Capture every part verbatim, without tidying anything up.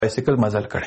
بایسیکل مزل کړي.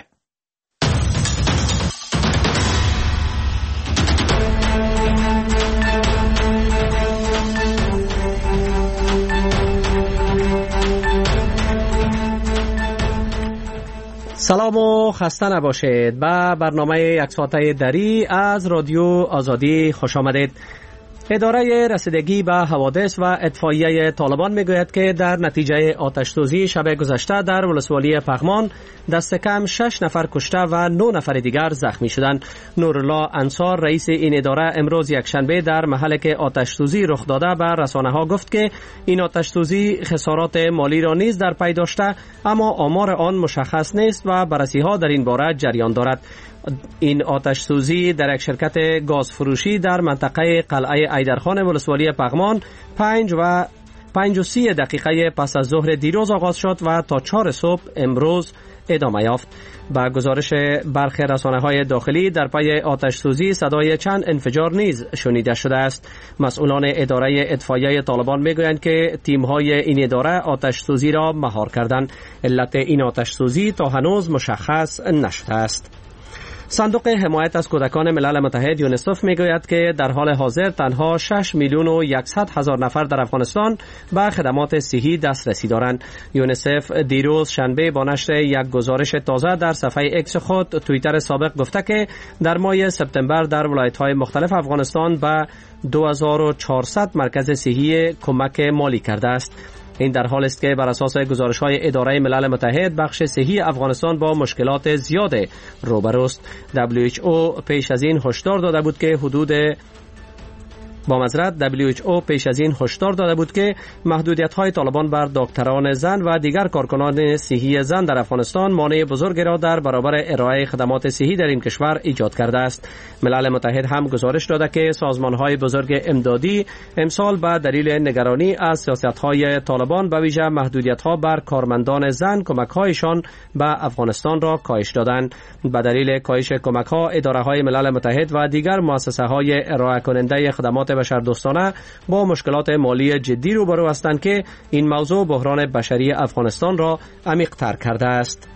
سلام و خسته نباشید. به برنامه یک ساعته دری از رادیو آزادی خوش آمدید. اداره رسیدگی به حوادث و اطفائیه طالبان میگوید که در نتیجه آتش‌سوزی شب گذشته در ولسوالی پغمان دست کم شش نفر کشته و نه نفر دیگر زخمی شدند. نورالله انصار رئیس این اداره امروز یکشنبه در محلی که آتش‌سوزی رخ داده به رسانه‌ها گفت که این آتش‌سوزی خسارات مالی را نیز در پی داشته، اما آمار آن مشخص نیست و بررسی‌ها در این باره جریان دارد. این آتش سوزی در یک شرکت گاز فروشی در منطقه قلعه ایدرخان ولسوالی پغمان پنج و پنج و سی دقیقه پس از ظهر دیروز آغاز شد و تا چهار صبح امروز ادامه یافت. با گزارش برخی رسانه‌های داخلی در پی آتش سوزی صدای چند انفجار نیز شنیده شده است. مسئولان اداره اطفائیه طالبان میگویند که تیم‌های این اداره آتش سوزی را مهار کردند. علت این آتش سوزی تا هنوز مشخص نشده است. صندوق حمایت از کودکان ملل متحد یونیسف میگوید که در حال حاضر تنها شش میلیون و صد هزار نفر در افغانستان به خدمات صحی دسترسی دارند. یونیسف دیروز شنبه با نشر یک گزارش تازه در صفحه اکس خود توییتر سابق گفته که در ماه سپتامبر در ولایت‌های مختلف افغانستان به دو هزار و چهارصد مرکز صحی کمک مالی کرده است. این در حال است که بر اساس گزارش‌های اداره ملل متحد بخش صحی افغانستان با مشکلات زیاد روبروست. دبلیو اچ او پیش از این هشدار داده بود که حدود با معذرت دبلیو اچ او پیش از این هشدار داده بود که محدودیت‌های طالبان بر دکتران زن و دیگر کارکنان صحی زن در افغانستان مانع بزرگی را در برابر ارائه خدمات صحی در این کشور ایجاد کرده است. ملل متحد هم گزارش داده که سازمان‌های بزرگ امدادی امسال به دلیل نگرانی از سیاست‌های طالبان به ویژه محدودیت‌ها بر کارمندان زن کمک‌هایشان به افغانستان را کاهش دادند. به دلیل کاهش کمک‌ها اداره‌های ملل متحد و دیگر مؤسسه‌های ارائه کننده خدمات بشردوستانه با مشکلات مالی جدی روبرو هستند که این موضوع بحران بشری افغانستان را عمیق‌تر کرده است.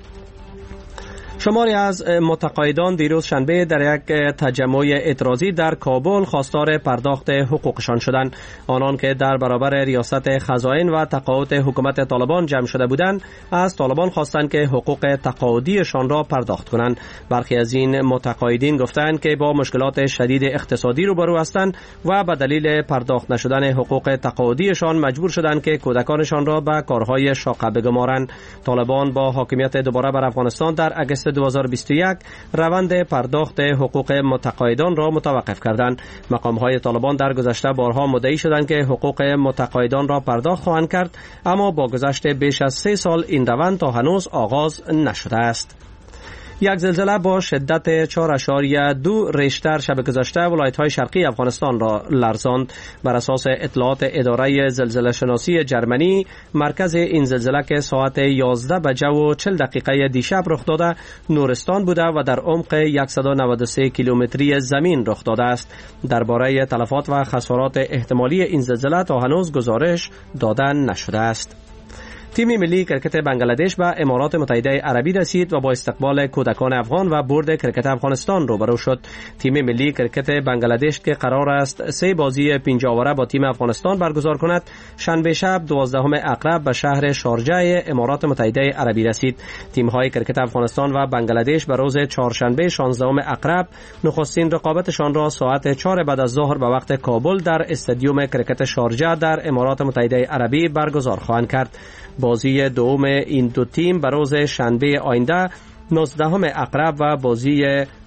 شماری از متقاعدان دیروز شنبه در یک تجمع اعتراضی در کابل خواستار پرداخت حقوقشان شدند. آنان که در برابر ریاست خزائن و تقاعد حکومت طالبان جمع شده بودند از طالبان خواستند که حقوق تقاعدیشان را پرداخت کنند. برخی از این متقاعدین گفتند که با مشکلات شدید اقتصادی روبرو هستند و به دلیل پرداخت نشدن حقوق تقاعدیشان مجبور شدند که کودکانشان را به کارهای شاقه بگمارند. طالبان با حاکمیت دوباره بر افغانستان در اگست دو هزار و بیست و یک روند پرداخت حقوق متقاعدان را متوقف کردند. مقام‌های طالبان در گذشته بارها مدعی شدند که حقوق متقاعدان را پرداخت خواهند کرد، اما با گذشت بیش از سه سال این روند تا هنوز آغاز نشده است. یک زلزله با شدت چهار اشاریه دو ریشتر شب گذشته ولایت‌های شرقی افغانستان را لرزاند. بر اساس اطلاعات اداره زلزله شناسی جرمنی، مرکز این زلزله که ساعت یازده بجه و چهل دقیقه دیشب رخ داده نورستان بوده و در عمق صد و نود و سه کیلومتری زمین رخ داده است. درباره تلفات و خسارات احتمالی این زلزله تا هنوز گزارش داده نشده است. تیم ملی کرکت بنگلادش به امارات متحده عربی رسید و با استقبال کودکان افغان و برد کرکت افغانستان روبرو شد. تیم ملی کرکت بنگلادش که قرار است سه بازی پنجاوره با تیم افغانستان برگزار کند، شنبه شب دوازدهم اقرب به شهر شارجه امارات متحده عربی رسید. تیم‌های کرکت افغانستان و بنگلادش به روز چهارشنبه شانزدهم اقرب نخستین رقابتشان را ساعت چهار بعد از ظهر به وقت کابل در استادیوم کرکت شارجه در امارات متحده عربی برگزار خواهند کرد. بازی دوم این دو تیم به روز شنبه آینده نوزدهم اقرب و بازی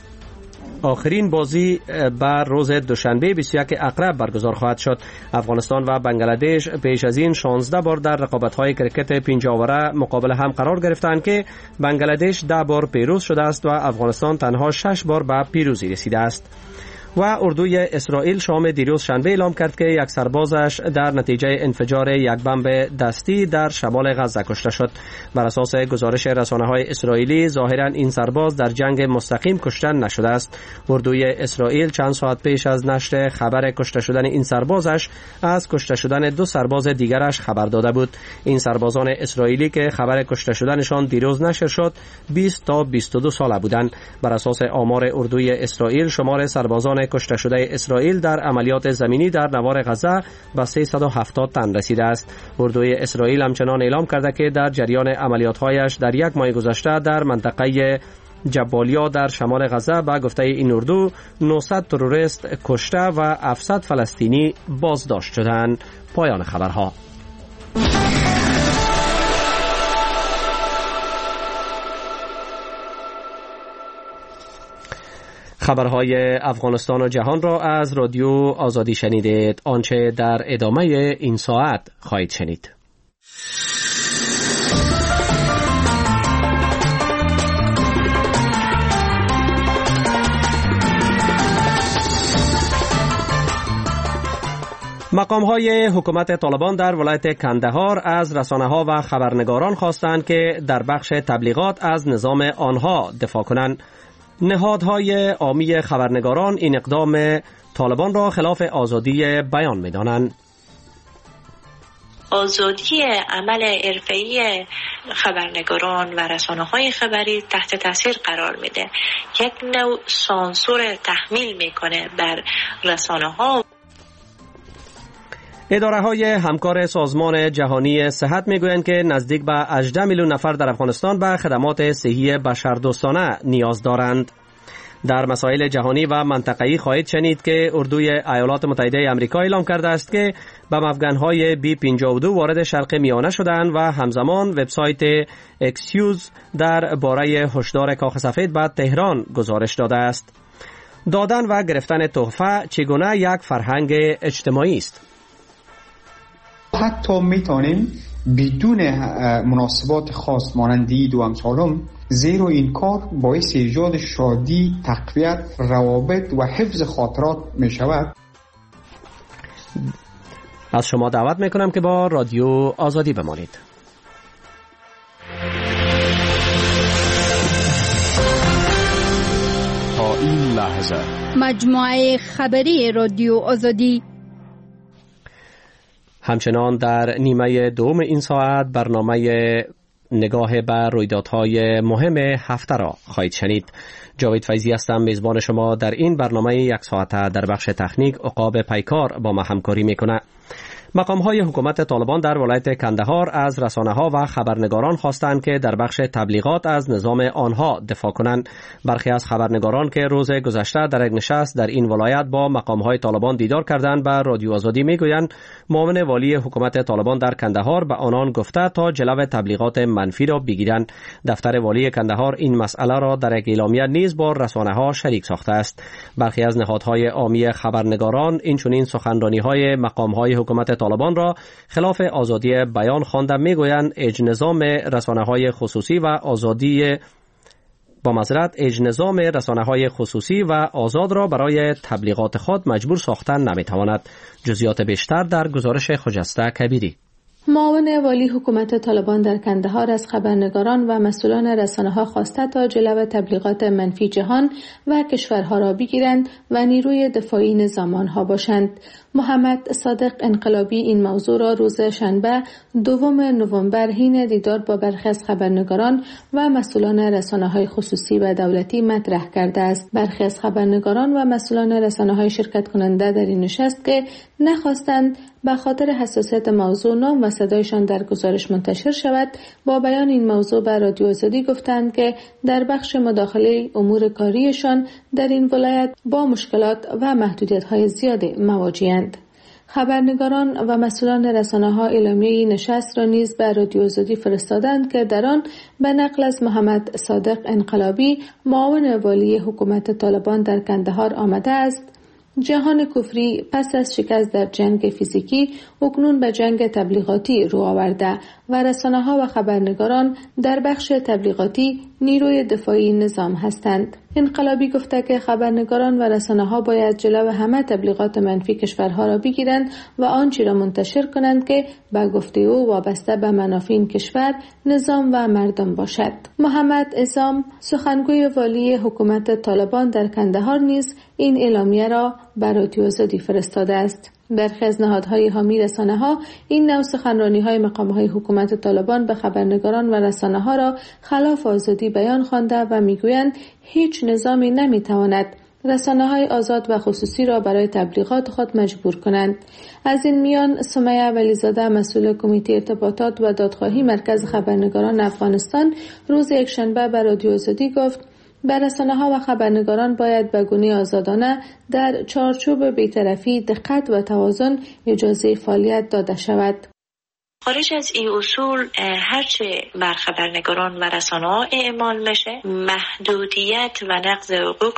آخرین بازی بر روز دوشنبه بیست و یک اقرب برگزار خواهد شد. افغانستان و بنگلادش پیش از این شانزده بار در رقابت‌های کرکت پنجاوره مقابل هم قرار گرفتند که بنگلادش ده بار پیروز شده است و افغانستان تنها شش بار به پیروزی رسیده است. و اردوی اسرائیل شام دیروز شنبه اعلام کرد که یک سربازش در نتیجه انفجار یک بمب دستی در شمال غزه کشته شد. بر اساس گزارش رسانه‌های اسرائیلی ظاهراً این سرباز در جنگ مستقیم کشته نشده است. اردوی اسرائیل چند ساعت پیش از نشر خبر کشته شدن این سربازش از کشته شدن دو سرباز دیگرش خبر داده بود. این سربازان اسرائیلی که خبر کشته شدنشان دیروز نشر شد بیست تا بیست و دو ساله بودند. بر اساس آمار اردوی اسرائیل شمار سربازان کشته شده اسرائیل در عملیات زمینی در نوار غزه به سیصد و هفتاد تن رسیده است. اردوی اسرائیل همچنان اعلام کرده که در جریان عملیات‌هایش در یک ماه گذشته در منطقه جبالیا در شمال غزه به گفته این اردو نهصد تروریست کشته و هفتصد فلسطینی بازداشت شدند. پایان خبرها. خبرهای افغانستان و جهان را از رادیو آزادی شنیدید. آنچه در ادامه این ساعت خواهید شنید. مقام‌های حکومت طالبان در ولایت کندهار از رسانه‌ها و خبرنگاران خواستند که در بخش تبلیغات از نظام آنها دفاع کنند. نهادهای عامی خبرنگاران این اقدام طالبان را خلاف آزادی بیان می‌دانند. آزادی عمل حرفه‌ای خبرنگاران و رسانه‌های خبری تحت تاثیر قرار میده. یک نوع سانسور تحمیل میکنه بر رسانه‌ها. اداره‌های همکار سازمان جهانی صحت میگویند که نزدیک به هجده میلیون نفر در افغانستان به خدمات صحی بشردوستانه نیاز دارند. در مسائل جهانی و منطقه‌ای خواهید شنید که اردوی ایالات متحده آمریکا اعلام کرده است که به افغان‌های بی پنجاه و دو وارد شرق میانه شدند و همزمان وبسایت اکسیوز در باره هشدار کاخ سفید به تهران گزارش داده است. دادن و گرفتن تحفه چگونه یک فرهنگ اجتماعی است؟ حتی میتونیم بدون مناسبات خاص مانند عید و امثالم، زیرا این کار باعث ایجاد شادی، تقویت روابط و حفظ خاطرات می شود. از شما دعوت میکنم که با رادیو آزادی بمانید. تا این لحظه مجموعه خبری رادیو آزادی. همچنان در نیمه دوم این ساعت برنامه نگاه به رویدادهای مهم هفته را خواهید شنید. جاوید فیضی هستم، میزبان شما در این برنامه یک ساعته. در بخش تکنیک عقاب پیکار با ما همکاری میکنه. مقام‌های حکومت طالبان در ولایت کندهار از رسانه‌ها و خبرنگاران خواستند که در بخش تبلیغات از نظام آنها دفاع کنند. برخی از خبرنگاران که روز گذشته در یک نشست در این ولایت با مقام‌های طالبان دیدار کردند به رادیو آزادی میگویند معاون والی حکومت طالبان در کندهار به آنان گفته تا جلو تبلیغات منفی را بگیرند. دفتر والی کندهار این مسئله را در یک اعلامیه نیز با رسانه‌ها شریک ساخته است. برخی از نهادهای عامی خبرنگاران اینچنین سخنرانی‌های مقام‌های حکومت طالبان را خلاف آزادی بیان خوانده میگویند اجنظام رسانه‌های خصوصی و آزادی با معذرت اجنظام رسانه‌های خصوصی و آزاد را برای تبلیغات خود مجبور ساختن نمیتواند. جزئیات بیشتر در گزارش خجسته کبیری. معاون والی حکومت طالبان در کندهار از خبرنگاران و مسئولان رسانه‌ها خواسته تا جلو تبلیغات منفی جهان و کشورها را بگیرند و نیروی دفاعی نظام آنها باشند. محمد صادق انقلابی این موضوع را روز شنبه دوم نوامبر حین دیدار با برخی از خبرنگاران و مسئولان رسانه‌های خصوصی و دولتی مطرح کرده است. برخی از خبرنگاران و مسئولان رسانه‌های شرکت کننده در این نشست که نخواستند به خاطر حساسیت موضوع نام و صدایشان در گزارش منتشر شود، با بیان این موضوع به رادیو آزادی گفتند که در بخش مداخله امور کاریشان در این ولایت با مشکلات و محدودیت‌های زیاد مواجه‌اند. خبرنگاران و مسئولان رسانه‌ها اعلامیه نشست را نیز به رادیو آزادی فرستادند که در آن به نقل از محمد صادق انقلابی معاون والی حکومت طالبان در کندهار آمده است: جهان کفری پس از شکست در جنگ فیزیکی اکنون به جنگ تبلیغاتی رو آورده و رسانه‌ها و خبرنگاران در بخش تبلیغاتی نیروی دفاعی نظام هستند. انقلابی گفته که خبرنگاران و رسانه‌ها باید جلو همه تبلیغات منفی کشورها را بگیرند و آنچه را منتشر کنند که به گفته او وابسته به منافع این کشور، نظام و مردم باشد. محمد عصام، سخنگوی والی حکومت طالبان در کندهار، نیز این اعلامیه را به رادیو آزادی فرستاده است. برخی از نهادهای حامی رسانه‌ها این نوع سخنرانی‌های مقام‌های حکومت طالبان به خبرنگاران و رسانه‌ها را خلاف آزادی بیان خوانده و می‌گویند هیچ نظامی نمی‌تواند رسانه‌های آزاد و خصوصی را برای تبلیغات خود مجبور کنند. از این میان سمیه ولیزاده، مسئول کمیته ارتباطات و دادخواهی مرکز خبرنگاران افغانستان، روز یکشنبه به رادیو آزادی گفت بر رسانه‌ها و خبرنگاران باید به گونه آزادانه در چارچوب بی‌طرفی، دقت و توازن اجازه فعالیت داده شود. خارج از این اصول هرچه بر خبرنگاران و رسانه‌ها اعمال میشه محدودیت و نقض حقوق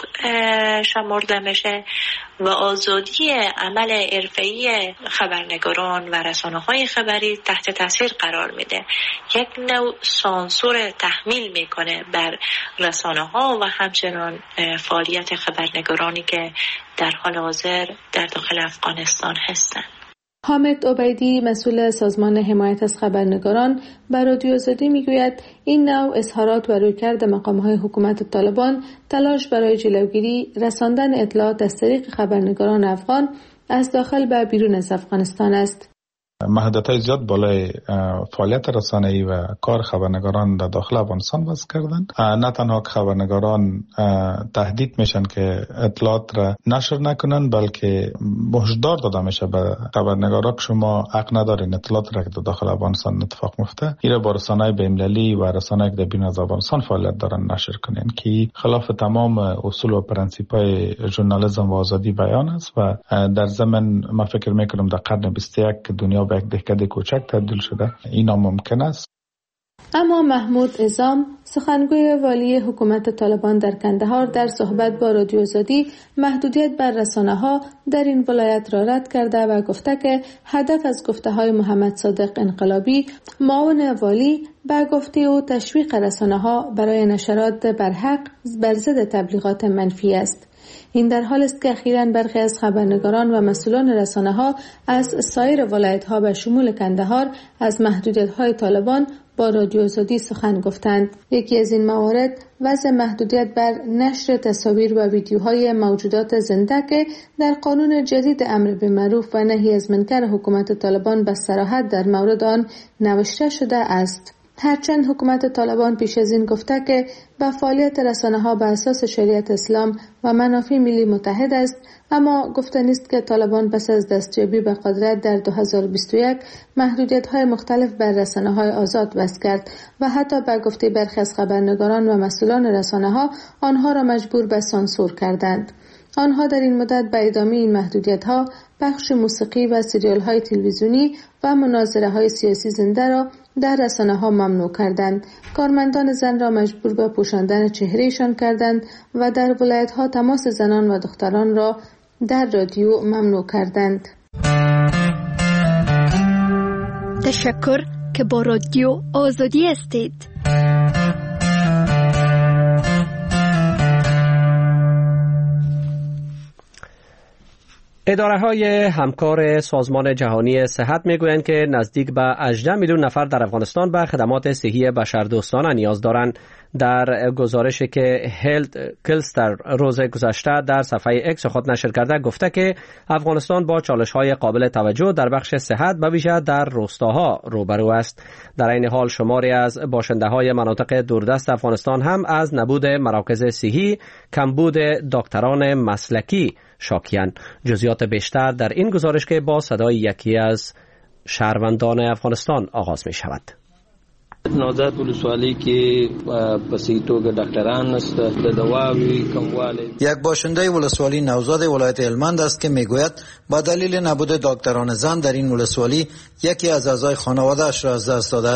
شمرده میشه و آزادی عمل حرفه‌ای خبرنگاران و رسانه‌های خبری تحت تاثیر قرار میده. یک نوع سانسور تحمیل میکنه بر رسانه‌ها و همچنان فعالیت خبرنگارانی که در حال حاضر در داخل افغانستان هستند. حامد عبیدی، مسئول سازمان حمایت از خبرنگاران، به رادیو آزادی میگوید این نوع اظهارات و رویکرد مقام‌های حکومت طالبان تلاش برای جلوگیری رساندن اطلاعات از طریق خبرنگاران افغان از داخل به بیرون از افغانستان است. محدودیت‌های زیاد بالای فعالیت رسانه‌ای و کار خبرنگاران در داخل افغانستان وضع کردند. نه تنها که خبرنگاران تهدید میشن که اطلاعات را نشر نکنن، بلکه هشدار داده میشه به خبرنگارا که شما حق ندارین اطلاعات را که در داخل افغانستان اتفاق میفته ایره با رسانه‌های بین‌المللی و رسانه‌ای که در بیرون از افغانستان فعالیت دارن نشر کنین، که خلاف تمام اصول و پرنسیپ‌های ژورنالیسم و آزادی بیان است و در ضمن ما فکر میکنم در قرن بیست و یک دنیا به یک دهکده کوچک تبدیل شده، این ممکن است. اما محمود عصام، سخنگوی والی حکومت طالبان در کندهار، در صحبت با رادیو آزادی محدودیت بر رسانه‌ها در این ولایت را رد کرده و گفته که هدف از گفته‌های محمد صادق انقلابی، معاون والی، به گفته او تشویق رسانه‌ها برای نشرات برحق بر ضد تبلیغات منفی است. این در حال است که اخیراً برخی از خبرنگاران و مسئولان رسانه‌ها از سایر ولایت‌ها به شمول کندهار از محدودیت‌های طالبان با رادیو آزادی سخن گفتند. یکی از این موارد وضع محدودیت بر نشر تصاویر و ویدیوهای موجودات زنده که در قانون جدید امر بالمعروف و نهی از منکر حکومت طالبان به صراحت در مورد آن نوشته شده است. هرچند حکومت طالبان پیش از این گفته که با فعالیت رسانه‌ها بر اساس شریعت اسلام و منافع ملی متحد است، اما گفته نیست که طالبان پس از دستیابی به قدرت در دو هزار و بیست و یک محدودیت‌های مختلف بر رسانه‌های آزاد وضع کرد و حتی به گفته برخی از خبرنگاران و مسئولان رسانه‌ها آنها را مجبور به سانسور کردند. آنها در این مدت به ادامه این محدودیت‌ها پخش موسیقی و سریال‌های تلویزیونی و مناظره‌های سیاسی زنده را در رسانه‌ها ممنوع کردند. کارمندان زن را مجبور به پوشاندن چهرهشان کردند و در ولایت‌ها تماس زنان و دختران را در رادیو ممنوع کردند. تشکر که با رادیو آزادی هستید. اداره های همکار سازمان جهانی صحت میگویند که نزدیک به هجده میلیون نفر در افغانستان به خدمات صحی بشردوستانه نیاز دارند. در گزارشی که هلت کلستر روز گذشته در صفحه اکس خود نشر کرده گفته که افغانستان با چالش‌های قابل توجه در بخش صحت به ویژه در روستاها روبرو است. در این حال شماری از باشنده‌های مناطق دوردست افغانستان هم از نبود مراکز صحی، کمبود دکتران مسلکی شاکی‌اند. جزئیات بیشتر در این گزارش که با صدای یکی از شهروندان افغانستان آغاز می شود. نوزاد ولسوالی کې په صحیح توګه ډاکټران نشته، د دواوی کموالی. یک باشنده ولسوالی نوزاد ولایت هلمند است که میگوید با دلیل نبود دکتران زن در این ولسوالی یکی از اعضای خانواده‌اش را از دست داده است.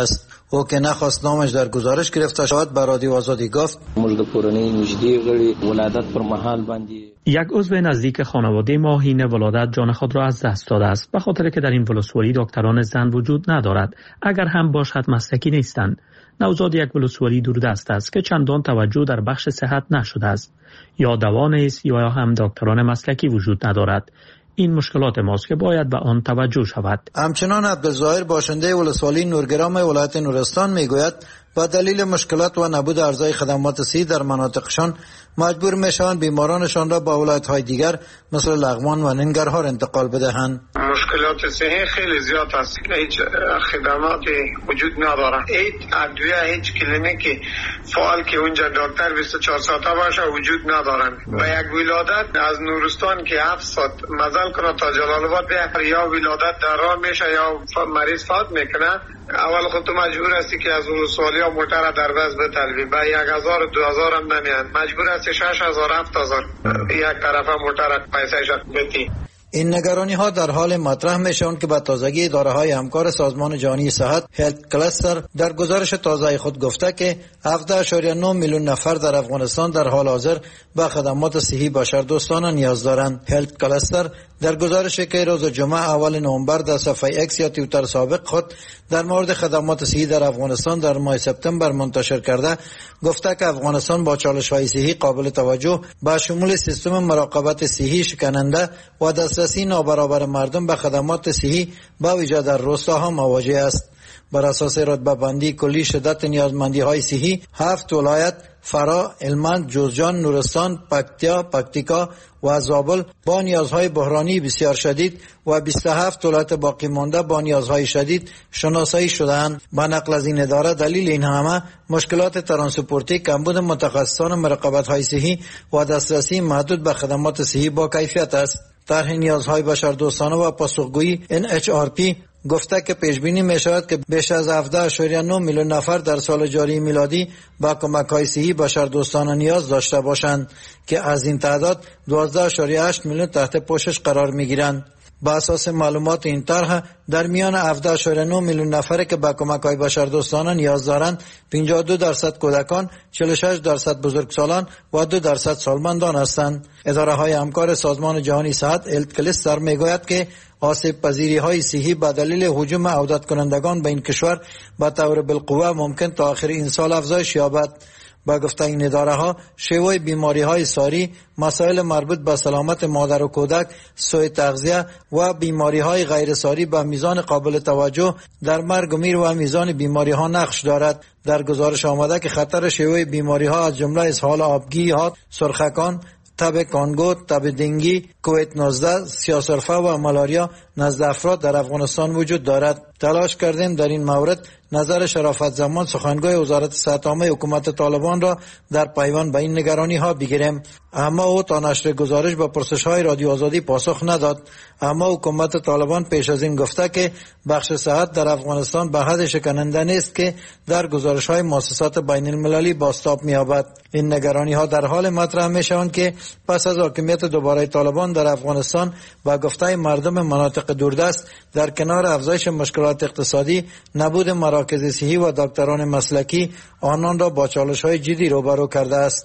او که نخواست نامش در گزارش گرفته شود به رادیو آزادی گفت موږ د کورنۍ نږدې غړي ولادت پر مهال باندې یک عضو نزدیک خانواده ما حین ولادت جان خود را از دست داده است، به خاطر که در این ولسوالی دکتران زن وجود ندارد. اگر هم باشد مسلکی نیستند. نوزاد یک ولسوالی دوردست است که چندان توجه در بخش صحت نشده است. یا دوا نیست یا هم دکتران مسلکی وجود ندارد. این مشکلات ماست که باید به آن توجه شود. همچنان عبدالظاهر باشنده ولسوالی نورگرام ولایت نورستان میگوید با دلیل مشکلات و نبود ارزای خدمات صحی در مناطقشان مجبور میشوند بیمارانشان را با ولایت‌های دیگر مثل لغمان و ننگرهار انتقال بدهند. مشکلات صحی خیلی زیاد است. هیچ خدمات وجود نداره. هیچ ادویه، هیچ کلینیکی فعال که اونجا دکتر بیست و چهار ساعته باشه وجود ندارن. و یک ولادت از نورستان که هفت ساعت مزل کنه تا جلال آباد بیاد، یا ولادت در راه میشه یا مریض فوت میکنه، اول خود تو مجبور هستی که از ولسوالی ها موتر در وز بتلوی به یک هزار دو هزار هم نمیان، مجبور هستی شش هزار هفت هزار یک طرف موتر پیسه شد بتی. این نگرانی ها در حال مطرح میشوند که با تازگی اداره های همکار سازمان جهانی صحت هلت کلستر در گزارش تازه خود گفته که هفده اشاریه نه میلیون نفر در افغانستان در حال حاضر به خدمات صحی بشردوستانه نیاز دارند. هلت کلستر در گزارشی که روز جمعه اول نوامبر در صفحه اکس یا توییتر سابق خود در مورد خدمات صحی در افغانستان در ماه سپتامبر منتشر کرده گفته که افغانستان با چالش‌های صحی قابل توجه با شمول سیستم مراقبت صحی شکننده و دسترسی نابرابر مردم به خدمات صحی با ویژه در روستاها مواجه است. بر اساس رتبه بندی کلی شدت نیازمندی های صحی، هفت ولایت فرا، هلمند، جوزجان، نورستان، پکتیا، پکتیکا و زابل با نیازهای بحرانی بسیار شدید و بیست و هفت ولایت باقی مانده با نیازهای شدید شناسایی شده‌اند. با نقل از این اداره دلیل این همه مشکلات ترانسپورتی، کمبود متخصصان مراقبت‌های صحی و دسترسی محدود به خدمات صحی با کیفیت است. طرح نیازهای بشردوستانه و پاسخگویی ان اچ آر پی گفته که پیش بینی می شود که بیش از هفده اشاریه نه میلیون نفر در سال جاری میلادی با کمک‌های صحی بشردوستانه نیاز داشته باشند که از این تعداد دوازده اشاریه هشت میلیون تحت پوشش قرار میگیرند. با اساس معلومات این طرح در میان هفده اشاریه نه میلیون نفری که به کمک‌های بشردوستانه نیاز دارند، پنجاه و دو درصد کودکان، چهل و شش درصد بزرگسالان و دو درصد سالمندان هستند. اداره‌های همکار سازمان جهانی صحت هلت کلستر میگوید که آسیب پذیری های صحی به دلیل هجوم عودت کنندگان به این کشور به طور بالقوه ممکن تا آخر این سال افزایش یابد. با گفته این اداره ها شیوه بیماری های ساری، مسائل مربوط به سلامت مادر و کودک، سوء تغذیه و بیماری های غیر ساری به میزان قابل توجه در مرگ و میر و میزان بیماری ها نقش دارد. در گزارش آمده که خطر شیوه بیماری ها از جمله اسهال آبگی ها، سرخکان، تب کانگو، تب دنگی، کووید نوزده، سیاه‌سرفه و مالاریا نزد افراد در افغانستان وجود دارد. تلاش کردیم در این مورد نظر شرافت زمان سخنگوی وزارت صحت عامه حکومت طالبان را در پیوند به این نگرانی ها بگیریم، اما او تا نشر گزارش به پرسش های رادیو آزادی پاسخ نداد. اما حکومت طالبان پیش از این گفته که بخش صحت در افغانستان به حد شکننده نیست که در گزارش های مؤسسات بین المللی بازتاب می‌یابد. این نگرانی ها در حال مطرح می‌شوند که پس از حاکمیت دوباره طالبان در افغانستان با گفته مردم مناطق دوردست در کنار افزایش مشکلات اقتصادی، نبود مراکز صحی و دکتران مسلکی آنان را با چالش‌های جدی روبرو کرده است.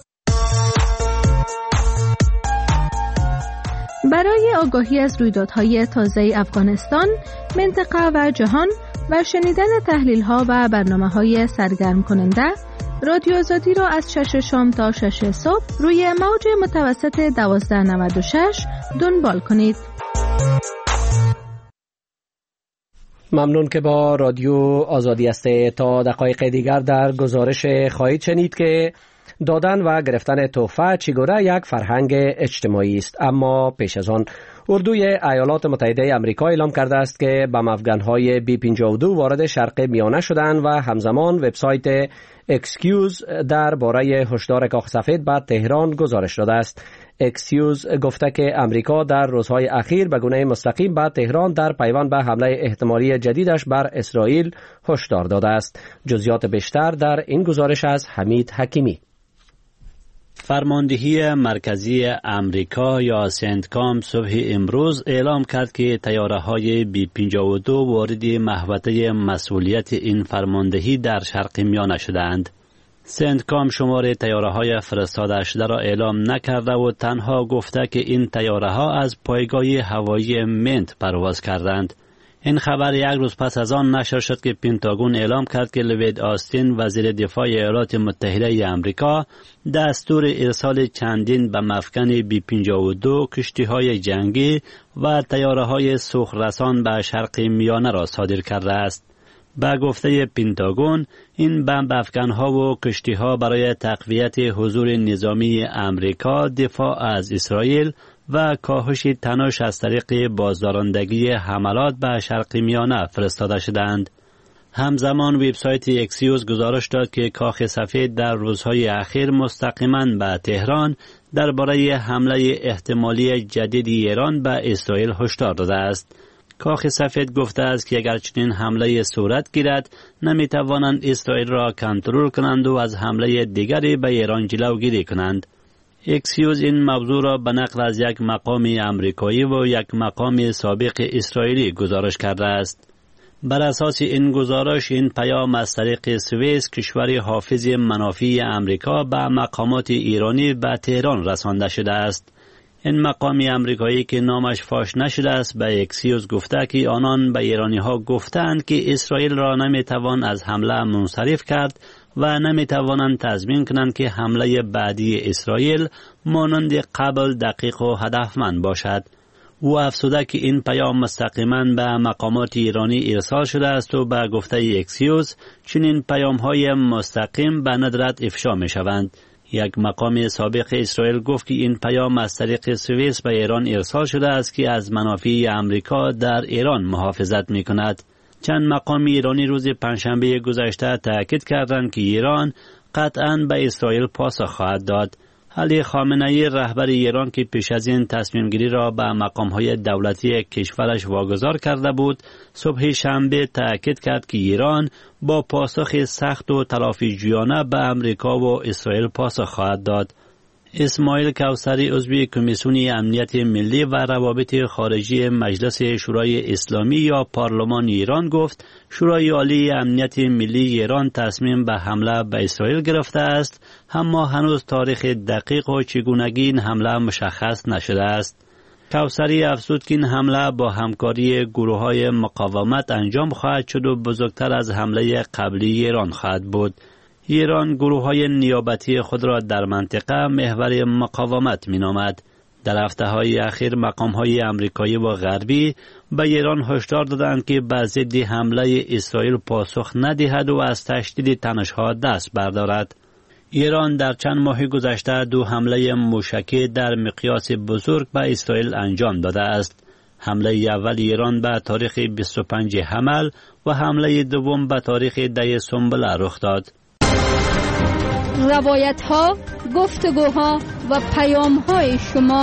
برای آگاهی از رویدادهای تازه افغانستان، منطقه و جهان و شنیدن تحلیل‌ها و برنامه‌های سرگرم کننده، رادیو آزادی را از شش شام تا شش صبح روی موج متوسط دوازده نود و شش دنبال کنید. ممنون که با رادیو آزادی هستید. تا دقایق دیگر در گزارش خواهید شنید که دادن و گرفتن تحفه چگونه یک فرهنگ اجتماعی است. اما پیش از آن اردوی ایالات متحده آمریکا اعلام کرده است که بم افغان‌های بی پنجاه و دو وارد شرق میانه شدند و همزمان وبسایت اکسکیوز در باره هشدار کاخ سفید به تهران گزارش داده است. اکسکیوز گفته که امریکا در روزهای اخیر به گونه مستقیم به تهران در پیوند به حمله احتمالی جدیدش بر اسرائیل هشدار داده است. جزئیات بیشتر در این گزارش از حمید حکیمی. فرماندهی مرکزی امریکا یا سنتکام صبح امروز اعلام کرد که طیاره‌های بی پنجاه و دو وارد محوطه مسئولیت این فرماندهی در شرق میانه شدند. سنتکام شمار طیاره‌های فرستاده شده را اعلام نکرده و تنها گفته که این طیاره‌ها از پایگاه هوایی منت پرواز کردند. این خبر یک روز پس از آن نشر شد که پنتاگون اعلام کرد که لوید آستین وزیر دفاع ایالات متحده آمریکا دستور ارسال چندین به مفکن بی پنجاه و دو کشتی‌های جنگی و طیاره‌های سوخرسان به شرق میانه را صادر کرده است. به گفته پنتاگون این بمب افکن‌ها و کشتی‌ها برای تقویت حضور نظامی آمریکا، دفاع از اسرائیل و کاهش تنش از طریق بازدارندگی حملات به شرق میانه فرستاده شدند. همزمان وبسایت اکسیوس گزارش داد که کاخ سفید در روزهای اخیر مستقیما به تهران درباره حمله احتمالی جدید ایران به اسرائیل هشدار داده است. کاخ سفید گفته است که اگر چنین حمله صورت گیرد نمیتوانند اسرائیل را کنترل کنند و از حمله دیگری به ایران جلوگیری کنند. اکسیوس این موضوع را به نقل از یک مقام امریکایی و یک مقام سابق اسرائیلی گزارش کرده است. بر اساس این گزارش این پیام از طریق سوئیس کشور حافظ منافع امریکا به مقامات ایرانی به تهران رسانده شده است. این مقام امریکایی که نامش فاش نشده است به اکسیوس گفته که آنان به ایرانی ها گفتند که اسرائیل را نمیتوان از حمله منصرف کرد و نمیتوانند تضمین کنند که حمله بعدی اسرائیل مانند قبل دقیق و هدفمند باشد. او افزوده که این پیام مستقیما به مقامات ایرانی ارسال شده است و به گفته اکسیوس چنین پیام های مستقیم به ندرت افشا می شوند. یک مقام سابق اسرائیل گفت که این پیام از طریق سوئیس به ایران ارسال شده است که از منافع امریکا در ایران محافظت می کند. چند مقام ایرانی روز پنجشنبه گذشته تاکید کردند که ایران قطعاً به اسرائیل پاسخ خواهد داد. علی خامنه‌ای رهبر ایران که پیش از این تصمیم گیری را به مقام‌های دولتی کشورش واگذار کرده بود، صبح شنبه تاکید کرد که ایران با پاسخ سخت و تلافی‌جویانه به امریکا و اسرائیل پاسخ خواهد داد. اسماعیل کوثری عضو کمیسیون امنیت ملی و روابط خارجی مجلس شورای اسلامی یا پارلمان ایران گفت شورای عالی امنیت ملی ایران تصمیم به حمله به اسرائیل گرفته است، اما هنوز تاریخ دقیق و چگونگی این حمله مشخص نشده است. کوثری افزود که این حمله با همکاری گروه‌های مقاومت انجام خواهد شد و بزرگتر از حمله قبلی ایران خواهد بود. ایران گروه‌های نیابتی خود را در منطقه محور مقاومت می‌نامد. در هفته‌های اخیر مقام‌های آمریکایی و غربی به ایران هشدار دادند که به ضد حمله اسرائیل پاسخ ندهد و از تشدید تنش‌ها دست بردارد. ایران در چند ماه گذشته دو حمله موشکی در مقیاس بزرگ به اسرائیل انجام داده است. حمله اول ایران به تاریخ بیست و پنج حمل و حمله دوم به تاریخ ده سنبله رخ داد. روایت ها، گفتگوها و پیام های شما.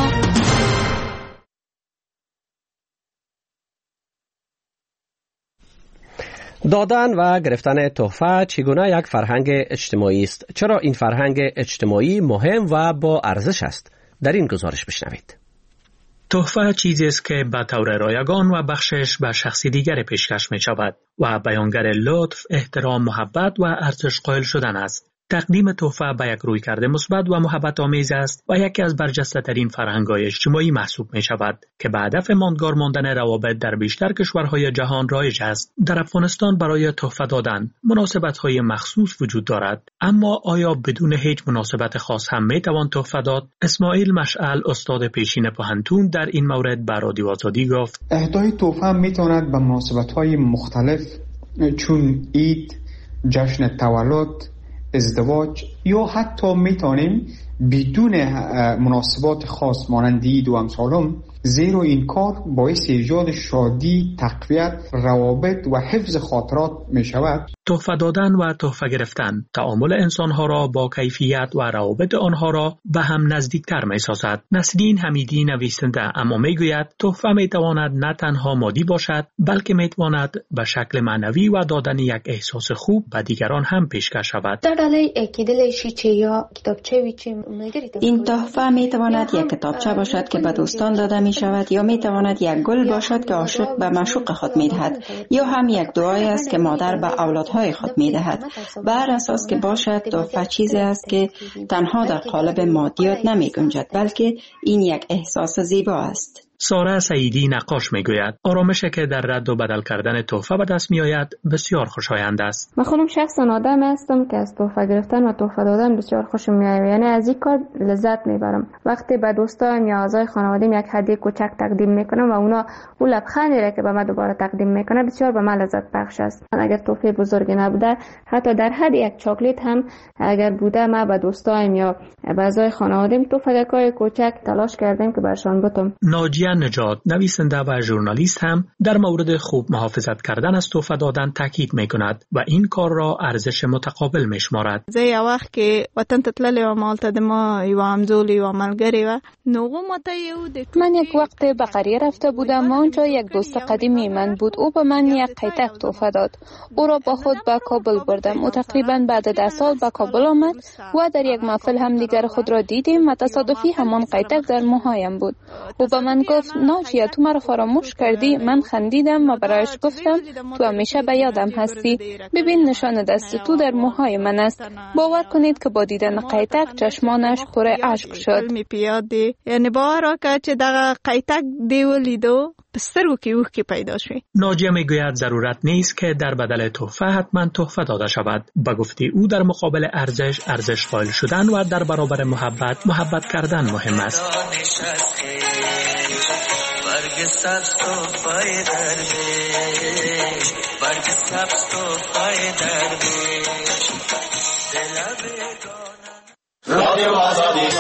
دادن و گرفتن تحفه چگونه یک فرهنگ اجتماعی است؟ چرا این فرهنگ اجتماعی مهم و با ارزش است؟ در این گزارش بشنوید. تحفه چیزی است که به طور رایگان و بخشش به شخصی دیگر پیشکش می شود و بیانگر لطف، احترام، محبت و ارزش قائل شدن است. تقدیم تحفه به یک رویکرد مثبت و محبت آمیز است و یکی از برجسته ترین فرهنگ‌های اجتماعی محسوب می شود که به هدف ماندگار ماندن روابط در بیشتر کشورهای جهان رایج است. در افغانستان برای تحفه دادن مناسبت‌های مخصوص وجود دارد، اما آیا بدون هیچ مناسبت خاص هم می توان تحفه داد؟ اسماعیل مشعل، استاد پیشین پوهنتون، در این مورد به رادیو آزادی گفت: اهدای تحفه می تواند به مناسبت‌های مختلف چون عید، جشن تولد، ازدواج یا حتی میتونیم بدون مناسبات خاص مانند عید و امثالم زیرا این کار باعث ایجاد شادی، تقویت، روابط و حفظ خاطرات می شود. تحفه دادن و تحفه گرفتن تعامل انسانها را با کیفیت و روابط آنها را به هم نزدیکتر می سازد. نسرین حمیدی نویسنده اما می گوید تحفه می تواند نه تنها مادی باشد بلکه می تواند به شکل معنوی و دادن یک احساس خوب به دیگران هم پیشکش شود. این تحفه می تواند یک کتابچه باشد که به دوستان داده می شود یا می تواند یک گل باشد که عاشق به معشوق خود می دهد یا هم یک دعایی است که مادر به اولادهای خود می دهد. بر اساس که باشد تحفه چیزی است که تنها در قالب مادیات نمی گنجد بلکه این یک احساس زیبا است. ساره سعیدی نقاش میگوید آرامشی که در رد و بدل کردن تحفه به دست میآید بسیار خوشایند است. من خودم شخصا آدم هستم که از تحفه گرفتن و تحفه دادن بسیار خوشم میاد، یعنی از این کار لذت میبرم. وقتی به دوستان یا اعضای خانواده‌ام یک هدیه کوچک تقدیم میکنم و اونا اون لبخندی را که به من دوباره تقدیم میکنه بسیار به من لذت بخش است. اگر تحفه بزرگی نبوده حتی در حد یک چاکلیت هم اگر بوده من به دوستان یا به اعضای خانواده‌ام تحفه‌های کوچک تلاش کردم که برشان بدم. ناجیه نجات نویسنده و ژورنالیست هم در مورد خوب محافظت کردن از تحفه دادن تاکید میکند و این کار را ارزش متقابل میشمارد. زه یو وخت کې وطن ته تللی وم، هلته د ما یوه همزول یوه ملګرې وه، نو هغو ماته یو د من یک وقت به قریه رفته بودم و آنجا یک دوست قدیمی من بود. او به من یک قیتک تحفه داد. او را با خود به کابل بردم. او تقریبا بعد ده سال به کابل آمد و در یک محفل هم دیگر خود را دیدیم و تصادفی همان قیتک در موهایم بود. او به من گفت ناجیه تو مرا فراموش کردی. من خندیدم و برایش گفتم تو همیشه به یادم هستی. ببین نشان دست تو در موهای من است. باور کنید که با دیدن قیتک چشمانش پر اشک شد. یعنی باور وکړه چې دغه قیتک دی ولیدو په سترګو کې اوښکې پیدا شوې. ناجیه میگوید ضرورت نیست که در بدل تحفه حتما تحفه داده شود. به گفته او در مقابل ارزش ارزش قائل شدن و در برابر محبت محبت کردن مهم است. برگ سبز تو پای درویش، برگ سبز تو پای درویش، دل بیگانه. رادیو آزادی.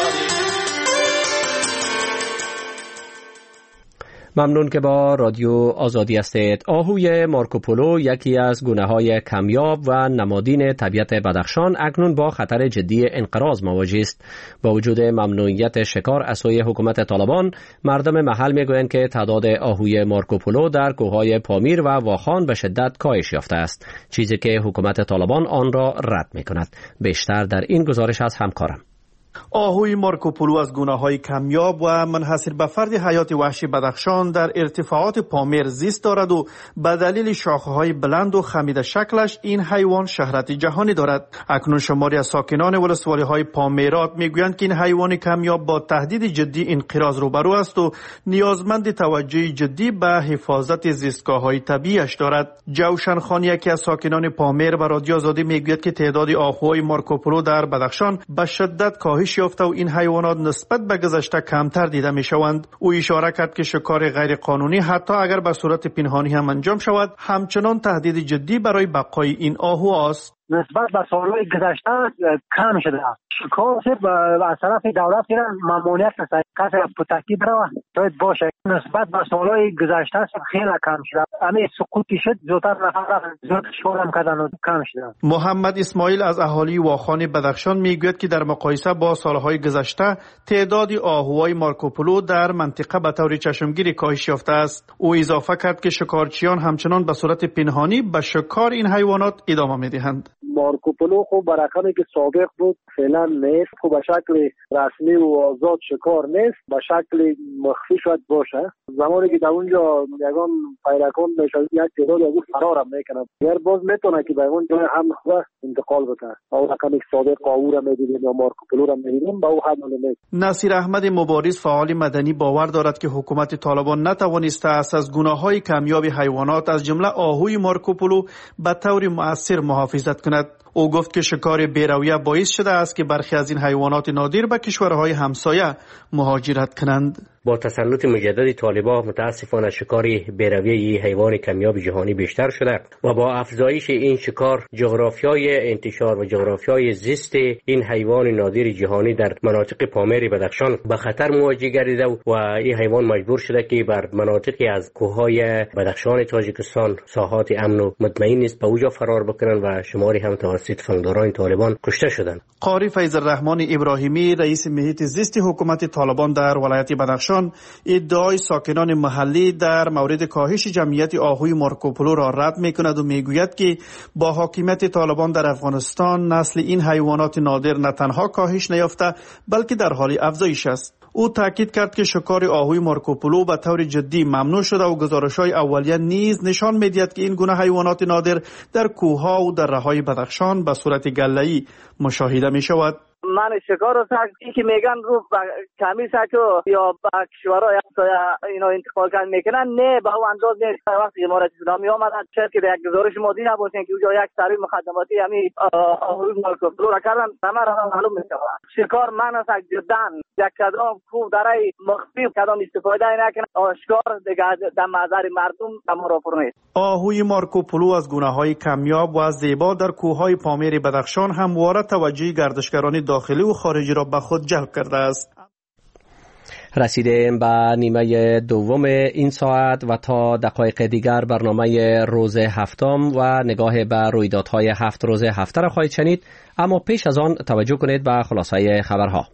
ممنون که با رادیو آزادی هستید. آهوی مارکوپولو یکی از گونه‌های کمیاب و نمادین طبیعت بدخشان اکنون با خطر جدی انقراض مواجه است. با وجود ممنوعیت شکار از سوی حکومت طالبان، مردم محل میگویند که تعداد آهوی مارکوپولو در کوههای پامیر و واخان به شدت کاهش یافته است، چیزی که حکومت طالبان آن را رد میکند. بیشتر در این گزارش از همکارم. آهوی مارکوپولو از گونه‌های کمیاب و منحصر به فرد حیات وحشی بدخشان در ارتفاعات پامیر زیست دارد و به دلیل شاخه‌های بلند و خمیده شکلش این حیوان شهرت جهانی دارد. اکنون شماری از ساکنان ولسوالی‌های پامیرات میگویند که این حیوان کمیاب با تهدید جدی انقراض روبرو است و نیازمند توجه جدی به حفاظت زیستگاه‌های طبیعیش دارد. جوشن خان یکی از ساکنان پامیر و رادیو آزادی میگوید که تعداد آهوهای مارکوپولو در بدخشان به شدت کاهش یافته و این حیوانات نسبت به گذشته کمتر دیده می شوند. او اشاره کرد که شکار غیر قانونی حتی اگر به صورت پنهانی هم انجام شود همچنان تهدید جدی برای بقای این آهو است. نسبت به سالهای گذشته کم شده است. شکار از طرف دولت ممنوعیت است. کسی پتکی برای باید باشه. نسبت به سالهای گذشته خیلی کم شده. همین سقوطی شد زودتر نفر زود شکار هم کردن و کم شده. محمد اسماعیل از اهالی واخان بدخشان میگوید که در مقایسه با سالهای گذشته تعداد آهوهای مارکوپولو در منطقه به طور چشمگیری کاهش یافته است. او اضافه کرد که شکارچیان همچنان به صورت پنهانی به شکار این حیوانات ادامه میدهند. مارکوپولو خب برکمی که سابق بود فعلا نیست. خب به شکل رسمی و آزاد شکار نیست، به شکل مخفی شاید باشه. زمانی که در اونجا یگان پیرکان میشه یک تعداد از اون فرار هم میکنه، اگر باز میتونه که به اون جای هم انتقال بکنه. او رقمی که سابق آهو را میدیدیم یا مارکوپولو را میدیدیم به او حد نیست. نصیر احمد مبارز فعال مدنی باور دارد که حکومت طالبان نتوانسته است از گونه‌های کمیاب حیوانات از جمله آهوی مارکوپولو به طور مؤثر محافظت کند. او گفت که شکار بی‌رویه باعث شده است که برخی از این حیوانات نادر به کشورهای همسایه مهاجرت کنند. با تسلط مجدد طالبان متاسفانه شکار بی‌رویه حیوان کمیاب جهانی بیشتر شده و با افزایش این شکار جغرافیای انتشار و جغرافیای زیست این حیوان نادر جهانی در مناطق پامیر بدخشان به خطر مواجه گردیده و این حیوان مجبور شده که بر مناطقی از کوههای بدخشان تاجیکستان ساحات امن و مطمئن نیست به اوجا فرار بکنن و شماری هم توسط فنگداران طالبان کشته شدند. قاری فیض الرحمن ابراهیمی رئیس محیط زیست حکومت طالبان در ولایت بدخشان ادعای ساکنان محلی در مورد کاهش جمعیت آهوی مارکوپولو را رد می‌کند و میگوید که با حاکمیت طالبان در افغانستان نسل این حیوانات نادر نه تنها کاهش نیافته بلکه در حال افزایش است. او تاکید کرد که شکار آهوی مارکوپولو به طور جدی ممنوع شده و گزارش‌های اولیه نیز نشان می‌دهد که این گونه حیوانات نادر در کوه‌ها و دره‌های بدخشان به صورت گله‌ای مشاهده می‌شود. من شکار رو ساک ای که میگن رو کمی ساکو یا با کشورهای همسایه اینا انتقال کردن میکنن نه به اون انداز نیست. وقتی امارات اسلامی آمد شاید که یک گزارش مادی نباشین که اونجا یک سروی مخدماتی همین آهوی مارکوپولو را کردن همه را معلوم میشود. شکار من از جدا یک کدام خوب درای مخفی کدام استفاده نکنه آشکار دیگه در نظر مردم تمرافر نیست. آهوی مارکوپولو از گونه‌های کمیاب و زیبا در کوههای پامیر بدخشان همواره توجه گردشگران داخلی و خارجی را به خود جلب کرده است. رسیدیم به نیمه دوم این ساعت و تا دقایق دیگر برنامه روز هفتم و نگاه به رویدادهای هفت روز هفته را خواهید شنید، اما پیش از آن توجه کنید به خلاصه خبرها.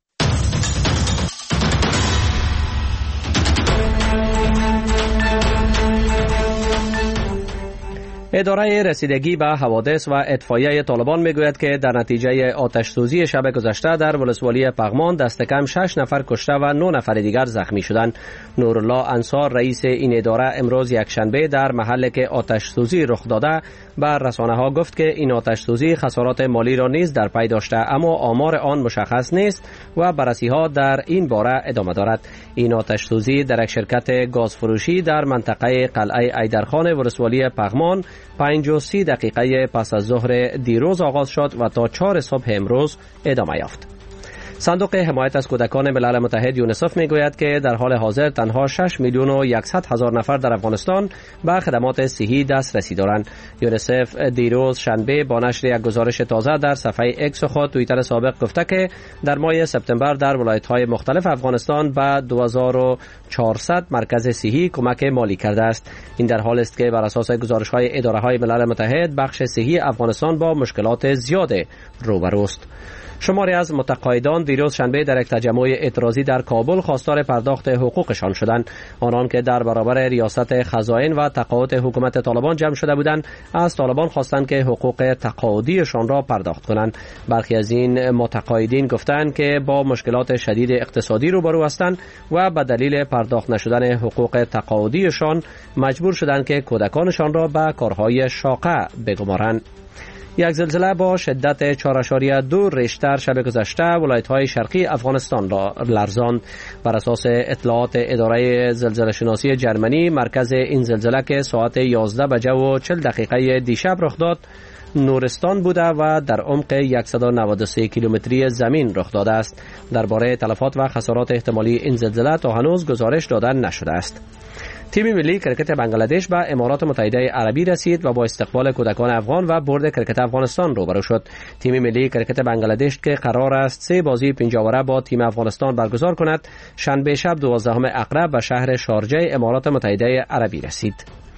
اداره رسیدگی به حوادث و اطفائیه طالبان میگوید که در نتیجه آتش سوزی شب گذشته در ولسوالی پغمان دست کم شش نفر کشته و نه نفر دیگر زخمی شدند. نورالله انصار رئیس این اداره امروز یکشنبه در محلی که آتش سوزی رخ داده بر رسانه‌ها گفت که این آتش سوزی خسارات مالی را نیز در پی داشته اما آمار آن مشخص نیست و بررسی‌ها در این باره ادامه دارد. این آتش سوزی در یک شرکت گازفروشی در منطقه قلعه ایدرخان ولسوالی پغمان پنج و سی دقیقه پس از ظهر دیروز آغاز شد و تا چهار صبح امروز ادامه یافت. صندوق حمایت از کودکان ملل متحد یونیسف میگوید که در حال حاضر تنها شش میلیون و صد هزار نفر در افغانستان به خدمات صحی دسترسی دارند. یونیسف دیروز شنبه با نشر یک گزارش تازه در صفحه اکس خود توییتر سابق گفته که در ماه سپتامبر در ولایت‌های مختلف افغانستان به دو هزار و چهارصد مرکز صحی کمک مالی کرده است. این در حالی است که بر اساس گزارش‌های اداره‌های ملل متحد بخش صحی افغانستان با مشکلات زیاد روبروست. شماری از متقاعدان دیروز شنبه در یک تجمع اعتراضی در کابل خواستار پرداخت حقوقشان شدند. آنان که در برابر ریاست خزائن و تقاعد حکومت طالبان جمع شده بودند از طالبان خواستند که حقوق تقاعدیشان را پرداخت کنند. برخی از این متقاعدین گفتند که با مشکلات شدید اقتصادی روبرو هستند و به دلیل پرداخت نشدن حقوق تقاعدیشان مجبور شدند که کودکانشان را به کارهای شاقه بگمارند. یک زلزله با شدت چهار ممیز دو ریشتر شب گذشته ولایت‌های شرقی افغانستان را لرزاند. بر اساس اطلاعات اداره زلزله شناسی جرمنی مرکز این زلزله که ساعت یازده بجه و چهل دقیقه دیشب رخ داد نورستان بوده و در عمق صد و نود و سه کیلومتری زمین رخ داده است. درباره تلفات و خسارات احتمالی این زلزله تا هنوز گزارش داده نشده است. تیم ملی کرکت بنگلادش به امارات متحده عربی رسید و با استقبال کودکان افغان و برد کرکت افغانستان روبرو شد. تیم ملی کرکت بنگلادش که قرار است سه بازی پنجاوره با تیم افغانستان برگزار کند، شنبه شب دوازدهم اقرب به شهر شارجه امارات متحده عربی رسید.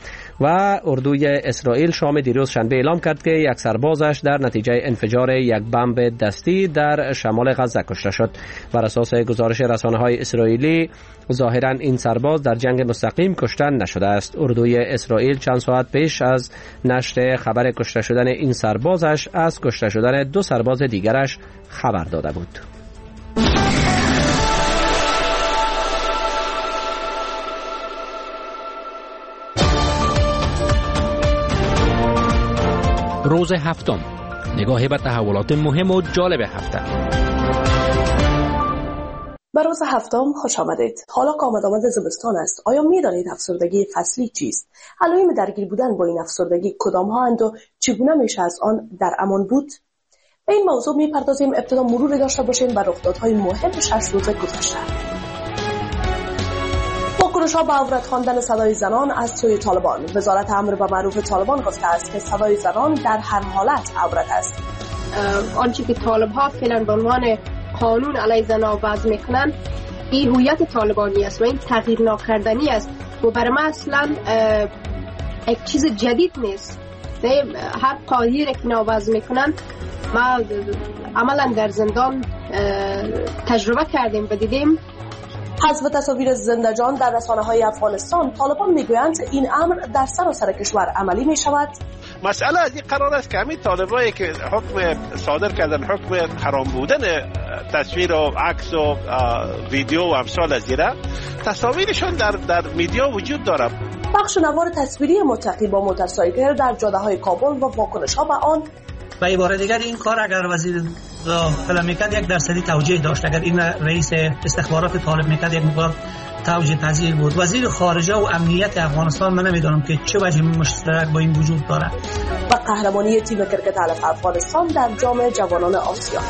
و اردوی اسرائیل شام دیروز شنبه اعلام کرد که یک سربازش در نتیجه انفجار یک بمب دستی در شمال غزه کشته شد. بر اساس گزارش رسانه‌های اسرائیلی ظاهراً این سرباز در جنگ مستقیم کشته نشده است. اردوی اسرائیل چند ساعت پیش از نشر خبر کشته شدن این سربازش از کشته شدن دو سرباز دیگرش خبر داده بود. روز هفتم، نگاهی به تحولات مهم و جالب هفته. به روز هفتم خوش آمدید. حالا که آمد آمد زمستان است. آیا می دانید افسردگی فصلی چیست؟ علائم درگیر بودن با این افسردگی کدام ها اند و چگونه میشه از آن در امان بود؟ به این موضوع می پردازیم. ابتدا مروری داشته باشیم بر رخدادهای مهم شش روز گذشته. واکنش‌ها به عورت خواندن صدای زنان از سوی طالبان. وزارت امر به معروف طالبان گفته است که صدای زنان در هر حالت عورت است. آنچه که طالب‌ها فعلا به عنوان قانون علیه زنان وضع میکنن این هویت طالبانی است و این تغییر ناکردنی است و برای من اصلا یک چیز جدید نیست. هر قانونی که اینا وضع میکنن ما عملا در زندان تجربه کردیم و دیدیم. حذف تصاویر زنده‌جان در رسانه‌های افغانستان. طالبان میگویند این امر در سراسر کشور عملی می شود. مسئله از این قرار است که همین طالبایی که حکم صادر کردن، حکم حرام بودن تصویر و عکس و ویدیو و امثال از ایره، تصاویرشون در در میدیا وجود داره. بخش نوار تصویری متقی با موتورسایکل در جاده‌های کابل و واکنش‌ها به آن. به عبارت دیگر این کار اگر وزیر داخله میکرد یک درصدی توجیه داشت، اگر این رئیس استخبارات طالب میکرد یک مقدار توجیه پذیر بود. وزیر خارجه و امنیت افغانستان من نمیدونم که چه وجه مشترک با این وجود داره. و قهرمانی تیم کرکت علف افغانستان در جام جوانان آسیا.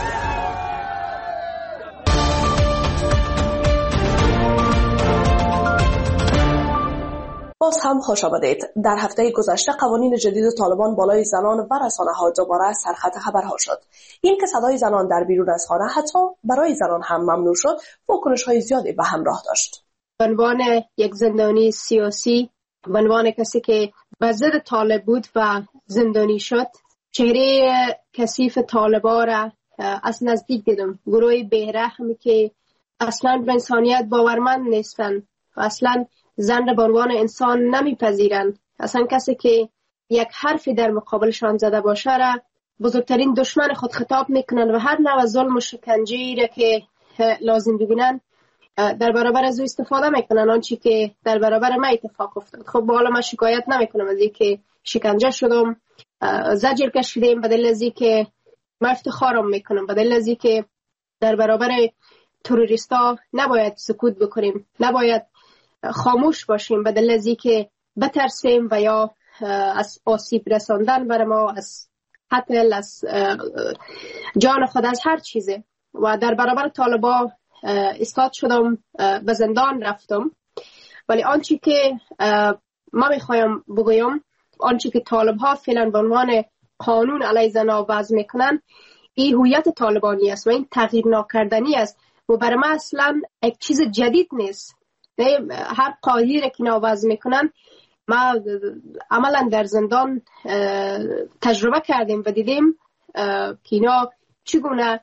باز هم خوش آمدید. در هفته گذشته قوانین جدید طالبان بالای زنان و رسانه‌ها دوباره سرخط خبرها شد. این که صدای زنان در بیرون از خانه حتی برای زنان هم ممنوع شد، واکنش‌های زیادی به همراه داشت. به عنوان یک زندانی سیاسی، به عنوان کسی که به ضد طالب بود و زندانی شد، چهره کثیف طالبا را از نزدیک دیدم. گروه بی‌رحمی که اصلاً به انسانیت باورمند نیستند، اصلاً زن را به عنوان انسان نمیپذیرند. اصلا کسی که یک حرفی در مقابلشان زده باشه را بزرگترین دشمن خود خطاب میکنن و هر نوع ظلم و شکنجه‌ای را که لازم ببینن در برابر از او استفاده میکنن. آنچه که در برابر ما اتفاق افتاد. خب حالا من شکایت نمیکنم از اینکه شکنجه شدم، زجر کشیدم، به دلیل از اینکه من افتخارم میکنم، به دلیل از اینکه در برابر تروریستا نباید سکوت بکنیم، نباید خاموش باشیم، به دلیل از اینکه بترسیم و یا از آسیب رساندن بر ما، از قتل، از جان خود، از هر چیزه. و در برابر طالبا استاد شدم، به زندان رفتم. ولی آنچه که ما میخوایم بگویم، آنچه که طالب ها فعلا به عنوان قانون علیه زنان وضع میکنن این هویت طالبانی است و این تغییر ناکردنی است و برای ما اصلا یک چیز جدید نیست. هر قانونی که اینا وضع میکنن ما عملا در زندان تجربه کردیم و دیدیم که اینا چگونه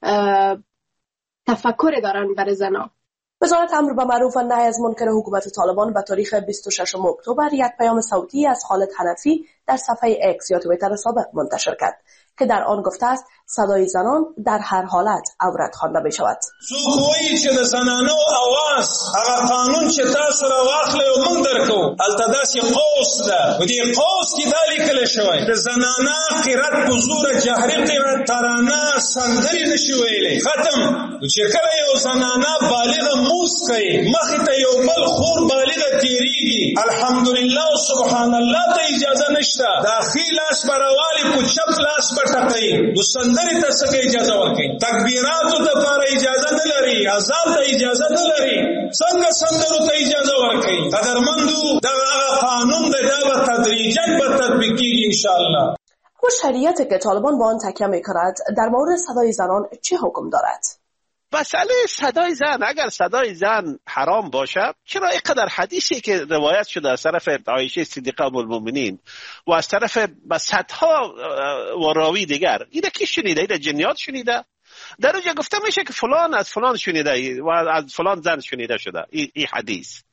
تفکر دارن برای زنا. وزارت امر به معروف و نهی از منکر حکومت طالبان به تاریخ بیست و ششم اکتبر یک پیام صوتی از خالد حنفی در صفحه اکس یا توییتر سابق منتشر کرد که در آن گفته است صدای زنان در هر حالت عورت خوانده می شود. څوک چې د زنانو اواز هغه قانون چې تاسو را واخلئ او موږ درکو هلته داسې قوس ده. په دې قوس کې دا لیکل شوی د زنانه قرت په زوره جهري قرت ترانه سندرې نشي ویلی. ختم. چې کله یو زنانه بالغه موس کوي مخې ته یو بل خور بالغه تیریږي، الحمدلله و سبحان الله ته اجازه نشته. دا ښي لاس به راوالي په چپ لاس به ټکوي. نو سندرې ته څنګه اجازه ورکوي؟ تکبیراتو دپاره اجازه نه لري، اذان ته اجازه نه لري، څنګه سندرو ته اجازه ورکوي؟ قدرمندو دغه هغه قانون دی، دا به تدریجا به تطبیق کیږي انشاءالله. و شریعتی که طالبان با آن تکیه میکند در مورد صدای زنان چه حکم دارد؟ مسئله صدای زن، اگر صدای زن حرام باشه، چرا اینقدر حدیثی که روایت شده از طرف عایشه صدیقه ام المؤمنین و از طرف صدها و راوی دیگر، اینا کی شنیده؟ اینا جنیات شنیده؟ در اونجا گفته میشه که فلان از فلان شنیده و از فلان زن شنیده شده این ای حدیث.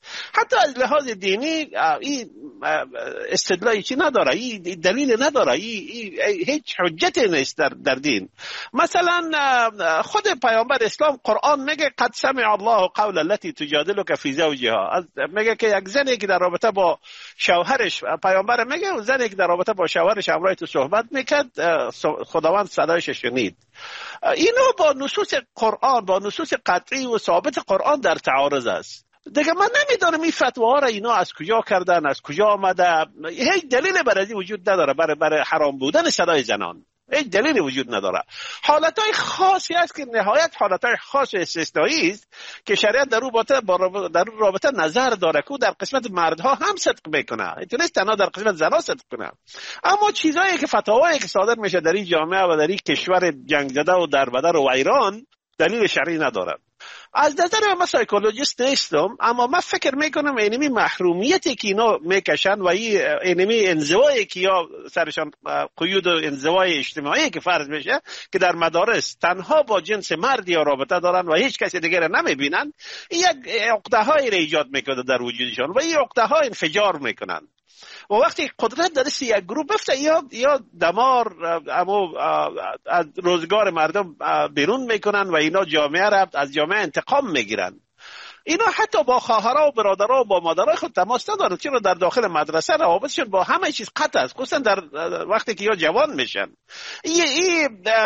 حتی از لحاظ دینی این استدلالی چی نداره، این دلیل نداره، این هیچ حجتی نیست در, در دین. مثلا خود پیامبر اسلام قرآن میگه قد سمع الله قول التي تجادلك في زوجها، میگه که یک زنی که در رابطه با شوهرش، پیامبر میگه زنی که در رابطه با شوهرش همراه تو صحبت میکرد خداوند صدایش شنید. اینو با نصوص قرآن، با نصوص قطعی و ثابت قرآن در تعارض است. دیگه من نمیدونم این فتواها را اینا از کجا کردن، از کجا آمده. هیچ دلیل برای این وجود نداره برای برای حرام بودن صدای زنان، هیچ دلیلی وجود نداره. حالتهای خاصی است که نهایت حالتهای خاص و استثنایی است که شریعت در رابطه با در رابطه نظر داره که در قسمت مردها هم صدق میکنه، اینطوری تنها در قسمت زنها صدق کنه. اما چیزایی که فتاوایی که صادر میشه در این جامعه و در این کشور جنگ زده و دربدر و ایران دلیل شرعی نداره. از نظر من سایکولوژیست نیستم، اما من فکر میکنم اینمی محرومیتی که اینا میکشن و اینمی انزوایی که یا سرشان قیود و انزوای اجتماعی که فرض میشه که در مدارس تنها با جنس مرد یا رابطه دارن و هیچ کسی دیگر نمیبینن، یک عقده های را ایجاد میکنه در وجودشان و این عقده ها انفجار میکنن. و وقتی قدرت در سی یک گروه بفته یا یا دمار اما از روزگار مردم بیرون میکنن و اینا جامعه را از جامعه انتقام میگیرن. اینا حتی با خواهرها و برادرها و با مادرای خود تماس ندارن، چرا در داخل مدرسه روابطشون با همه چیز قطع است، خصوصا در وقتی که یا جوان میشن. این ای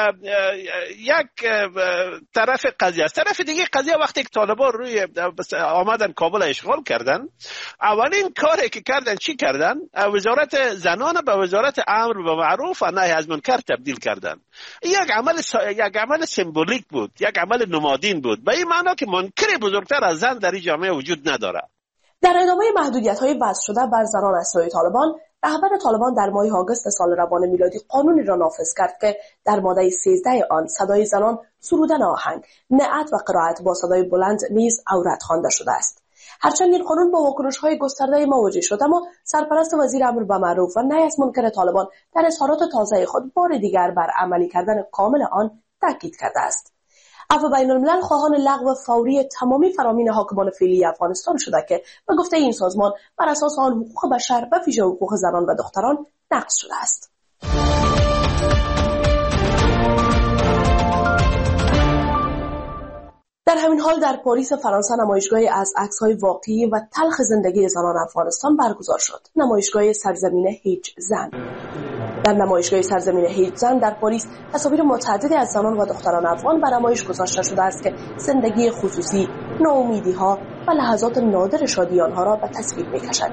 یک طرف قضیه است. طرف دیگه قضیه وقتی که طالبان روی آمدن کابل اشغال کردن، اولین کاری که کردن چی کردن؟ وزارت زنان به وزارت امر به معروف و نهی از منکر تبدیل کردن. یک عمل یک عمل سمبولیک بود، یک عمل نمادین بود، به این معنا که منکر بزرگتر از زن در این جامعه وجود نداره. در ادامه محدودیت‌های وضع شده بر زنان از سوی طالبان، رهبر طالبان در ماه آگوست سال روان میلادی قانونی را نافذ کرد که در ماده سیزده آن صدای زنان، سرودن آهنگ، نعت و قرائت با صدای بلند نیز عورت خوانده شده است. هرچند این قانون با واکنش‌های گسترده مواجه شد، اما سرپرست وزیر امر به معروف و نهی از منکر طالبان در اظهارات تازه خود بار دیگر بر عملی کردن کامل آن تاکید کرده است. عفو بین الملل خواهان لغو فوری تمامی فرامین حاکمان فعلی افغانستان شده که به گفته این سازمان بر اساس آن حقوق بشر و ویژه حقوق زنان و دختران نقض شده است. در همین حال در پاریس فرانسه نمایشگاهی از عکس‌های واقعی و تلخ زندگی زنان افغانستان برگزار شد. نمایشگاه سرزمین هیچ زن. در نمایشگاه سرزمین هیچ زن در پاریس تصاویر متعددی از زنان و دختران افغان به نمایش گذاشته شده است که زندگی خصوصی، ناامیدی‌ها و لحظات نادر شادی آنها را به تصویر می‌کشند.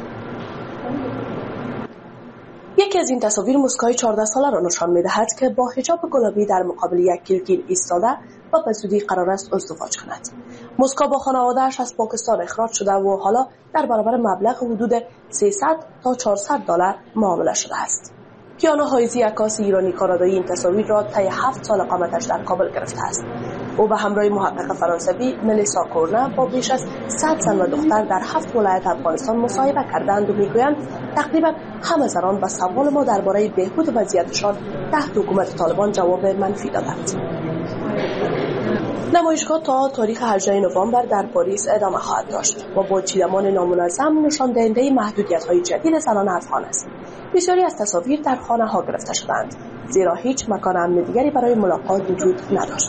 یکی از این تصاویر مسکای چهارده ساله را نشان می‌دهد که با حجاب گلابی در مقابل یک کلکین ایستاده و به زودی قرار است ازدواج کند. مسکا با خانواده‌اش از پاکستان اخراج شده و حالا در برابر مبلغ حدود سیصد تا چهارصد دلار معامله شده است. کیانا هایزی عکاس ایرانی کانادایی این تصاویر را طی هفت سال اقامتش در کابل گرفته است. او به همراه محقق فرانسوی ملیسا کورنا با بیش از صد زن و دختر در هفت ولایت افغانستان مصاحبه کردند و میگویند تقریبا همه زنان به سوال ما درباره بهبود وضعیتشان تحت حکومت طالبان جواب منفی دادند. نمایشگاه تا تاریخ هجدهم نوامبر در پاریس ادامه خواهد داشت و با چیدمان نامنظم نشان دهنده محدودیت‌های جدید زنان افغان است. بسیاری از تصاویر در خانه‌ها گرفته شدند، زیرا هیچ مکان امن دیگری برای ملاقات وجود نداشت.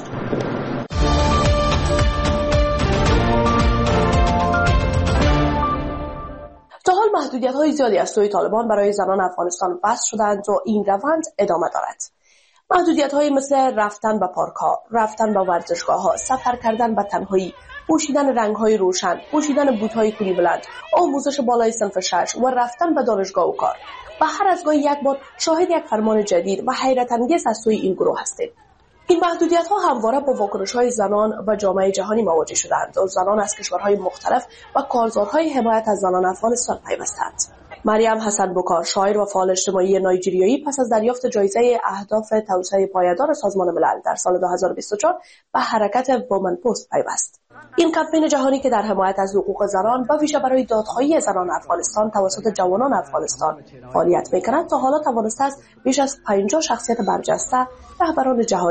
تا حال محدودیت‌های زیادی از سوی طالبان برای زنان افغانستان وضع شدند و این روند ادامه دارد. محدودیت‌های مثل رفتن به پارک‌ها، رفتن به ورزشگاه‌ها، سفر کردن به تنهایی، پوشیدن رنگ‌های روشن، پوشیدن بوت‌های کولی بلند، آموزش بالای صنف شش و رفتن به دانشگاه و کار. و هر از گاهی یک بار شاهد یک فرمان جدید و حیرت انگیز از سوی این گروه هستیم. این محدودیت‌ها همواره با واکنش‌های زنان و جامعه جهانی مواجه شدند و زنان از کشورهای مختلف و کارزارهای حمایت از زنان افغانستان پیوستند. مریم حسن بکار، شاعر و فعال اجتماعی نایجریایی، پس از دریافت جایزه اهداف توسعه پایدار سازمان ملل در سال دو هزار و بیست و چهار به حرکت وومن پست پیوست. این کمپین جهانی که در حمایت از حقوق زنان و ویژه برای دادخواهی زنان افغانستان توسط جوانان افغانستان فعالیت می‌کند تا حالا توانسته است بیش از پنجاه شخصیت برجسته، رهبران جهانی،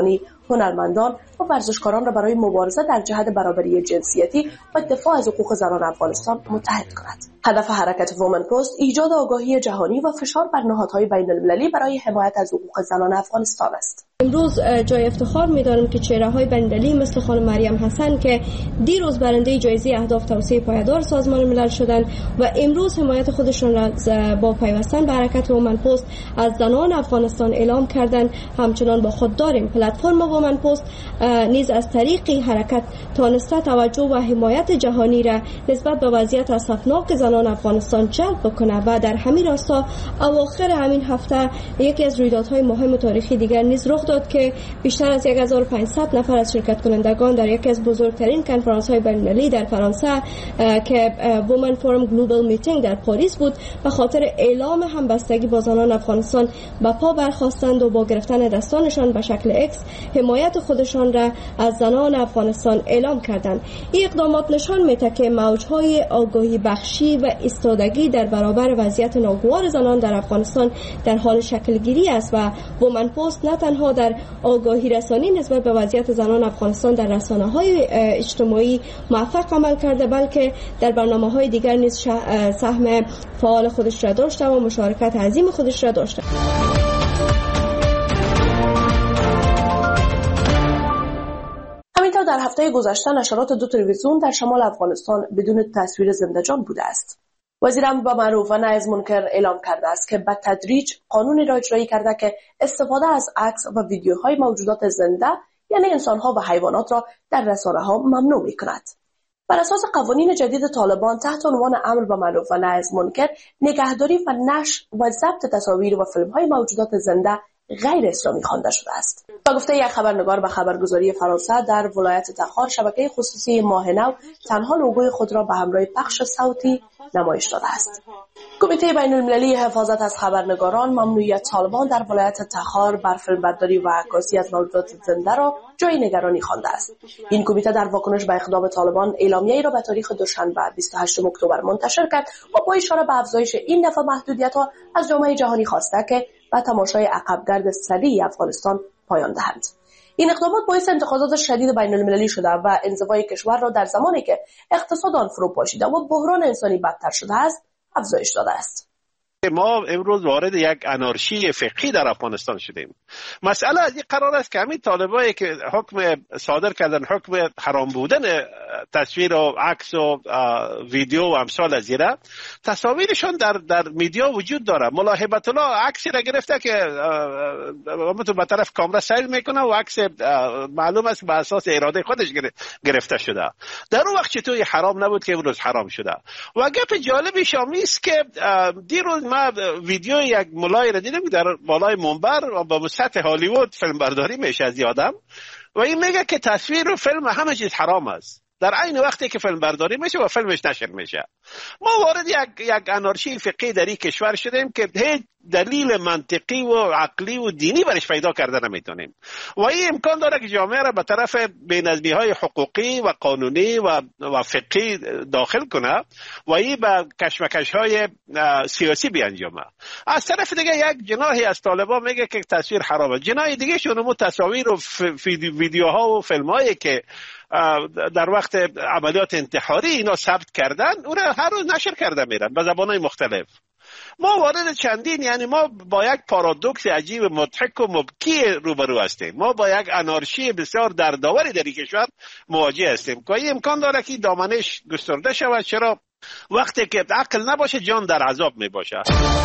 هنرمندان و ورزشکاران را برای مبارزه در جهت برابری جنسیتی و دفاع از حقوق زنان افغانستان متحد کند. هدف حرکت وومن پست ایجاد آگاهی جهانی و فشار بر نهادهای بین المللی برای حمایت از حقوق زنان افغانستان است. امروز جای افتخار می‌دانم که چهره‌های بین‌المللی مثل خانم مریم حسن که دیروز برنده جایزه اهداف توسعه پایدار سازمان ملل شدند و امروز حمایت خودشان را با پیوستن به حرکت وومن پست از زنان افغانستان اعلام کردند. همچنان با خود داریم پلتفرم وومن پست نیز از طریق حرکت تانسته توجه و حمایت جهانی را نسبت به وضعیت اسفناک زنان افغانستان جلب بکنه و در همین راستا اواخر همین هفته یکی از رویدادهای مهم و تاریخی دیگر نیز رخ داد که بیشتر از هزار و پانصد نفر از شرکت کنندگان در یکی از بزرگترین کنفرانس‌های بین‌المللی در فرانسه که وومن فورم گلوبال میتینگ در پاریس بود به خاطر اعلام همبستگی با زنان افغانستان به پا برخاستند و با گرفتن دستانشان به شکل اکس حمایت خودشان را از زنان افغانستان اعلام کردند. این اقدامات نشان می‌دهد که موج‌های آگاهی بخشی و ایستادگی در برابر وضعیت ناگوار زنان در افغانستان در حال شکل گیری است و وومن پست نه تنها در آگاهی رسانی نسبت به وضعیت زنان افغانستان در رسانه‌های اجتماعی موفق عمل کرده بلکه در برنامه‌های دیگر نیز سهم فعال خودش را داشته و مشارکت عظیم خودش را داشته. همینطور در هفته گذشته نشرات دو تلویزیون در شمال افغانستان بدون تصویر زنده‌جان بوده است. وزیر امر معروف و نهی از منکر اعلام کرده است که به تدریج قانونی را اجرایی کرده که استفاده از عکس و ویدیوهای موجودات زنده یعنی انسان‌ها و حیوانات را در رسانه‌ها ممنوع می‌کند. بر اساس قوانین جدید طالبان تحت عنوان امر به معروف و نهی از منکر نگهداری و نشر و ضبط تصاویر و فیلم‌های موجودات زنده غیر اسلامی خوانده شده است. با گفته یک خبرنگار به خبرگزاری فرانسه در ولایت تخار شبکه خصوصی ماه نو تنها لوگوی خود را به همراه پخش صوتی نمایش داده است. کمیته بین المللی حفاظت از خبرنگاران ممنوعیت طالبان در ولایت تخار بر فیلمبرداری و عکاسی از موجودات زنده را جای نگرانی خوانده است. این کمیته در واکنش به اقدام طالبان اعلامیه‌ای را به تاریخ دوشنبه بیست و هشتم اکتبر منتشر کرد و با اشاره به افزایش این دفعه محدودیت‌ها از جامعه جهانی خواسته که به تماشای عقبگرد سریع افغانستان پایان دهند. این اقدامات باعث انتقادات شدید بین المللی شده و انزوای کشور را در زمانی که اقتصاد آن فرو پاشیده و بحران انسانی بدتر شده است افزایش داده است. ما امروز وارد یک انارشی فقهی در افغانستان شدیم. مسئله از این قرار است که همین طالبایی که حکم صادر کردن حکم حرام بودن تصویر و عکس و ویدیو و امثال از ایره تصاویرشان در در میدیا وجود داره. ملا هیبت الله عکسی را گرفته که همونطور به طرف کامرا سیل میکنه و عکس معلوم است به اساس اراده خودش گرفته شده. در اون وقت چطور حرام نبود که امروز حرام شده. و گپ جالبی شامی است که دیروز ما ویدیو یک ملای را دیدم در بالای منبر و با سطح هالیوود فیلم برداری میشه از یادم و این میگه که تصویر و فیلم همه چیز حرام است در عین وقتی که فیلم برداری میشه و فیلمش نشر میشه. ما وارد یک یک انارشی فقهی در این کشور شدیم که هیچ دلیل منطقی و عقلی و دینی برش پیدا کرده نمیتونیم و این امکان داره که جامعه را به طرف بی‌نظمی‌های حقوقی و قانونی و و فقهی داخل کنه و این به کشمکش‌های سیاسی بیانجامه. از طرف دیگه یک جناحی از طالبان میگه که تصویر حرامه، جناح دیگه شونمو تصاویر و ویدیوها و فیلم‌هایی که در وقت عملیات انتحاری اینا ثبت کردن اون هر روز نشر کرده میرن به زبان‌های مختلف. ما وارد چندین یعنی ما با یک پارادوکس عجیب مضحک و مبکی روبرو هستیم. ما با یک انارشی بسیار دردآوری در این کشور مواجه هستیم که این امکان داره که دامنش گسترده شود. چرا؟ وقتی که عقل نباشه جان در عذاب می باشه.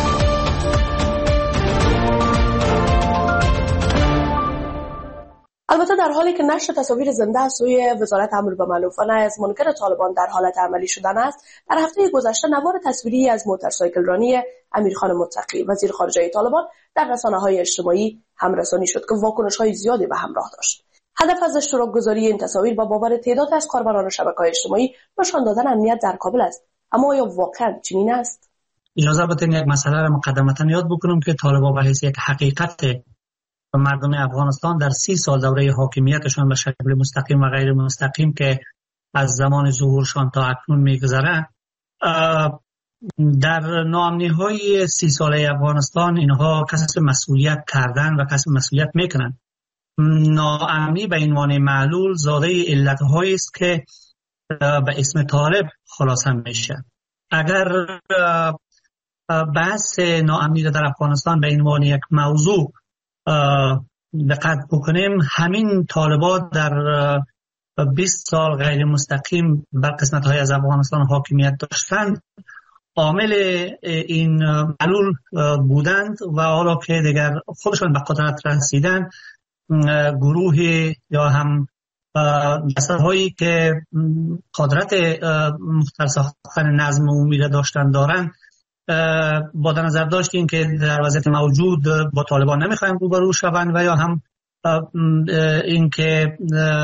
البته در حالی که نشر تصاویر زنده از سوی وزارت امر به معروف و نهی از منکر طالبان در حالت عملی شدن است، در هفته گذشته نوار تصویری از موتورسایکل رانی امیرخان متقی وزیر خارجه طالبان در رسانه‌های اجتماعی همرسانی شد که واکنش‌های زیادی به همراه داشت. هدف از اشتراک گذاری این تصاویر با باور تعداد از کاربران شبکه‌های اجتماعی نشان دادن امنیت در کابل است. اما آیا واقعا چنین است؟ اجازه بدین یک مسئله را مقدمتاً یاد بکنم که طالبان به حیث یک حقیقت و مردم افغانستان در سی سال دوره حاکمیتشان به شکل مستقیم و غیر مستقیم که از زمان ظهورشان تا اکنون میگذره، در ناامنی‌های سی ساله افغانستان اینها کسب مسئولیت کردن و کسب مسئولیت میکنن ناامنی به عنوان معلول زاده علت‌هایی است که به اسم طالب خلاصه میشه. اگر بحث ناامنی در افغانستان به عنوان یک موضوع دقت بکنیم، همین طالبان در بیست سال غیر مستقیم بر قسمت‌های از افغانستان حاکمیت داشتند، عامل این معلول بودند و حالا که دیگر خودشان به قدرت رسیدن، گروه یا هم جسدهایی که قدرت مختل ساختن نظم عمومی را داشتن دارن، با در نظر داشتیم که در وضعیت موجود با طالبان نمیخوایم روبرو شوند و یا هم این که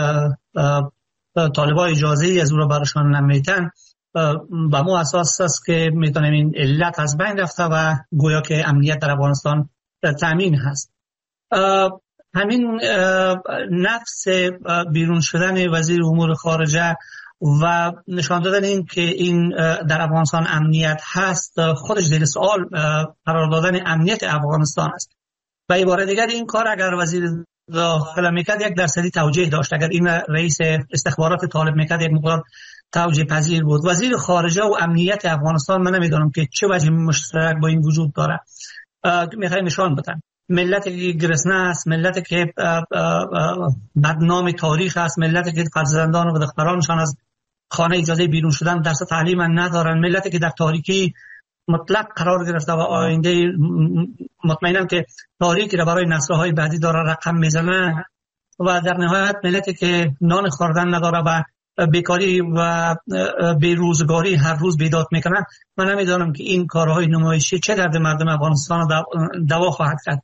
طالبان اجازه ای از او را برشان نمیتن، با مو اساس است که میتونیم این علت از بین رفته و گویا که امنیت در افغانستان تامین هست. همین نفس بیرون شدن وزیر امور خارجه و نشان دادن این که این در افغانستان امنیت هست، خودش زیر سوال قرار دادن امنیت افغانستان است. و عبارت دیگر این کار اگر وزیر داخله میکرد یک درصدی توجیه داشت، اگر این رئیس استخبارات طالب میکرد یک مقدار توجیه پذیر بود. وزیر خارجه و امنیت افغانستان من نمیدونم که چه وجه مشترک با این وجود داره. میخوایم نشان بدن ملتی که گرسنه است، ملتی که بدنام تاریخ است، ملتی که فرزندان و دخترانشان از خانه اجازه بیرون شدن درس تعلیم ندارن، ملتی که در تاریکی مطلق قرار گرفته و آینده مطمئنم که تاریکی را برای نسل‌های بعدی داره رقم میزنه، و در نهایت ملتی که نان خوردن نداره و بیکاری و بیروزگاری هر روز بیداد میکنن. من نمیدانم که این کارهای نمایشی چه درد مردم افغانستان دوا خواهد کرد.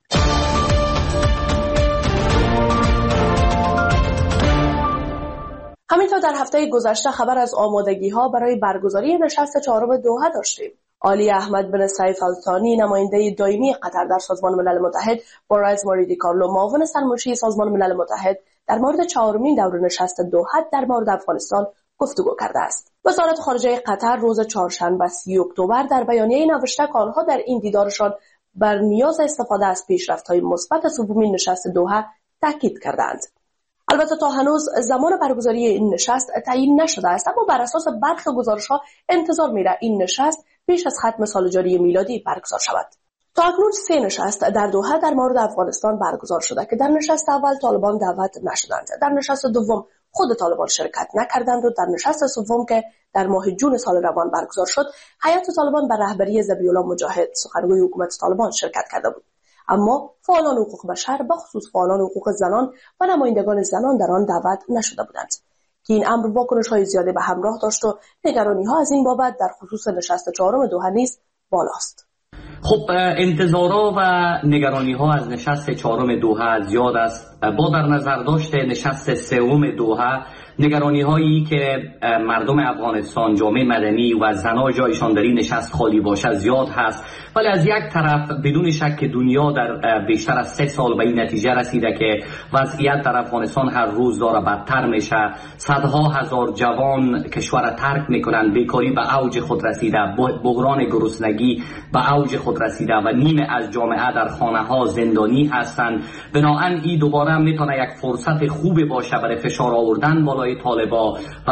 همینطور در هفته گذشته خبر از آمادگی ها برای برگزاری نشست چهارم دوحه داشتیم. علی احمد بن سیف الثانی، نماینده دائمی قطر در سازمان ملل متحد، با رئیس ماریدی کارلو، معاون سرمنشی سازمان ملل متحد، در مورد چهارمین دور نشست دوحه در مورد افغانستان گفتگو کرده است. وزارت خارجه قطر روز چهارشنبه سی اکتبر در بیانیه نوشته که آنها در این دیدارشان بر نیاز استفاده از پیشرفت‌های مثبت سومین نشست دوحه تاکید کردند. البته تا هنوز زمان برگزاری این نشست تعیین نشده است، اما بر اساس برخی گزارش‌ها انتظار می‌رود این نشست پیش از ختم سال جاری میلادی برگزار شود. تا اکنون سه نشست در دوحه در مورد افغانستان برگزار شده که در نشست اول طالبان دعوت نشدند، در نشست دوم خود طالبان شرکت نکردند و در نشست سوم که در ماه جون سال روان برگزار شد، هیئت طالبان به رهبری ذبیح الله مجاهد، سخنگوی حکومت طالبان، شرکت کرده بود. اما فعالان حقوق بشر، بخصوص فعالان حقوق زنان و نمایندگان زنان در آن دعوت نشده بودند که این امر واکنش‌های زیاده به همراه داشت و نگرانی‌ها از این بابت در خصوص نشست چهارم دوحه نیز بالاست. خب انتظارها و نگرانی ها از نشست چهارم دوحه زیاد است. با در نظر داشت نشست سوم دوحه، نگرانی هایی که مردم افغانستان، جامعه مدنی و زنها جایشان در این نشست خالی باشد زیاد هست، ولی از یک طرف بدون شک دنیا در بیشتر از سه سال به این نتیجه رسیده که وضعیت در افغانستان هر روز داره بدتر میشه. صدها هزار جوان کشور ترک میکنن، بیکاری به اوج خود رسیده، بحران گرسنگی به اوج خود رسیده و نیمه از جامعه در خانه ها زندانی هستند. بنابراین این دوباره میتونه یک فرصت خوبی باشه برای فشار آوردن بالای طالبان و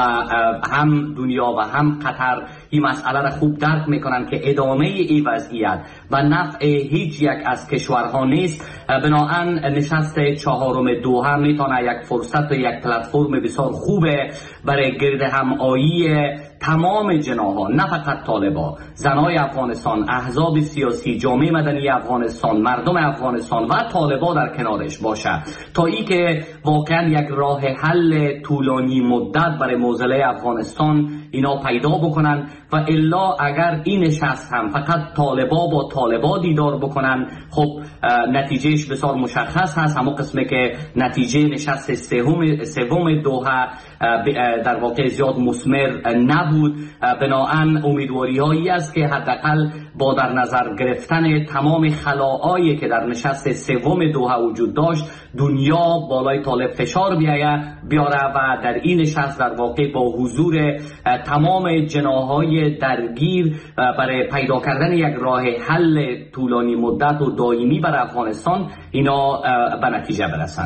هم دنیا و هم قطر این مسئله را خوب درک میکنن که ادامه این وضعیت و نفع هیچ یک از کشورها نیست. بنابراین نشست چهارم دوحه میتونه یک فرصت و یک پلتفرم بسیار خوبه برای گرد همایی تمام جناح‌ها، نه فقط طالبان، زنای افغانستان، احزاب سیاسی، جامعه مدنی افغانستان، مردم افغانستان و طالبان در کنارش باشه تا ای که واقعا یک راه حل طولانی مدت برای معضله افغانستان اینا پیدا بکنن. و الا اگر این نشست هم فقط طالبان با طالبان دیدار بکنن، خب نتیجهش بسیار مشخص هست، همون قسمه که نتیجه نشست سوم سوم دوحه در واقع زیاد مثمر نبود. بنابراین امیدواری هایی است که حداقل با در نظر گرفتن تمام خلاهایی که در نشست سوم دوحه وجود داشت، دنیا بالای طالب فشار بیاره بیاره و در این نشست در واقع با حضور تمام جناح‌های درگیر برای پیدا کردن یک راه حل طولانی مدت و دائمی برای افغانستان اینا به نتیجه برسند.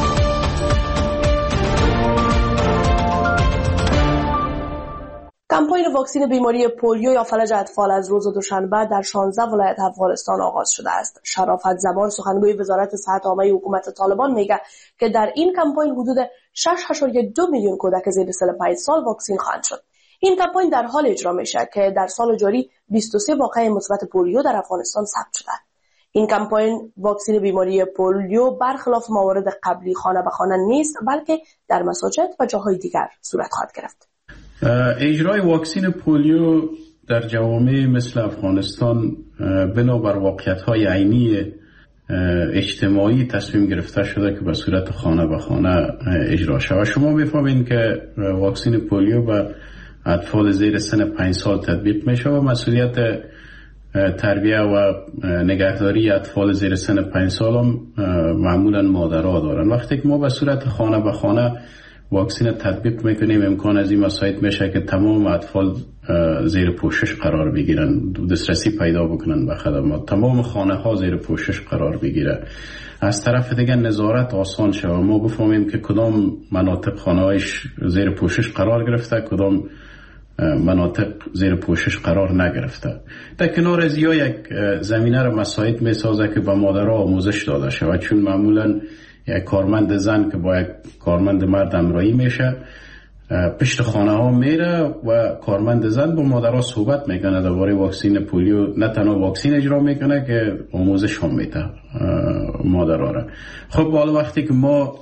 کمپاین واکسین بیماری پولیو یا فلج اطفال از روز دوشنبه در شانزده ولایت افغانستان آغاز شده است. شرافت زمان سخنگوی وزارت صحت عامه حکومت طالبان میگه که در این کمپاین حدود شش ممیز دو میلیون کودک زیر سن پنج سال واکسین خواهند شد. این کمپاین در حال اجرا میشه که در سال جاری بیست و سه واقعه مثبت پولیو در افغانستان ثبت شده. این کمپاین واکسین بیماری پولیو برخلاف موارد قبلی خانه به خانه نیست، بلکه در مساجد و جاهای دیگر صورت خواهد گرفت. اجرای واکسین پولیو در جوامع مثل افغانستان بنابر واقعیت‌های عینی اجتماعی تصمیم گرفته شده که به صورت خانه به خانه اجرا شود. شما می‌فهمید که واکسین پولیو به اطفال زیر سن پنج سال تطبیق میشه و مسئولیت تربیه و نگهداری اطفال زیر سن پنج سال هم معمولا مادرها دارن. وقتی که ما به صورت خانه به خانه واکسین تطبیق میکنیم، امکان از این مساعد میشه که تمام اطفال زیر پوشش قرار بگیرن، دسترسی پیدا بکنن به خدمات، تمام خانه ها زیر پوشش قرار بگیره. از طرف دیگه نظارت آسان شد، ما بفهمیم که کدام مناطق خانه هایش زیر پوشش قرار گرفته، کدام مناطق زیر پوشش قرار نگرفته. در کنار از یا یک زمینه را مساعد میسازه که به مادرها آموزش داده شود، چون معمولا یک کارمند زن که با یک کارمند مرد همراهی میشه پشت خانه ها میره و کارمند زن با مادرها صحبت میکنه درباره واکسین پولیو. نه تنها واکسین اجرا میکنه که آموزش هم میده مادرها را. خب حالا وقتی که ما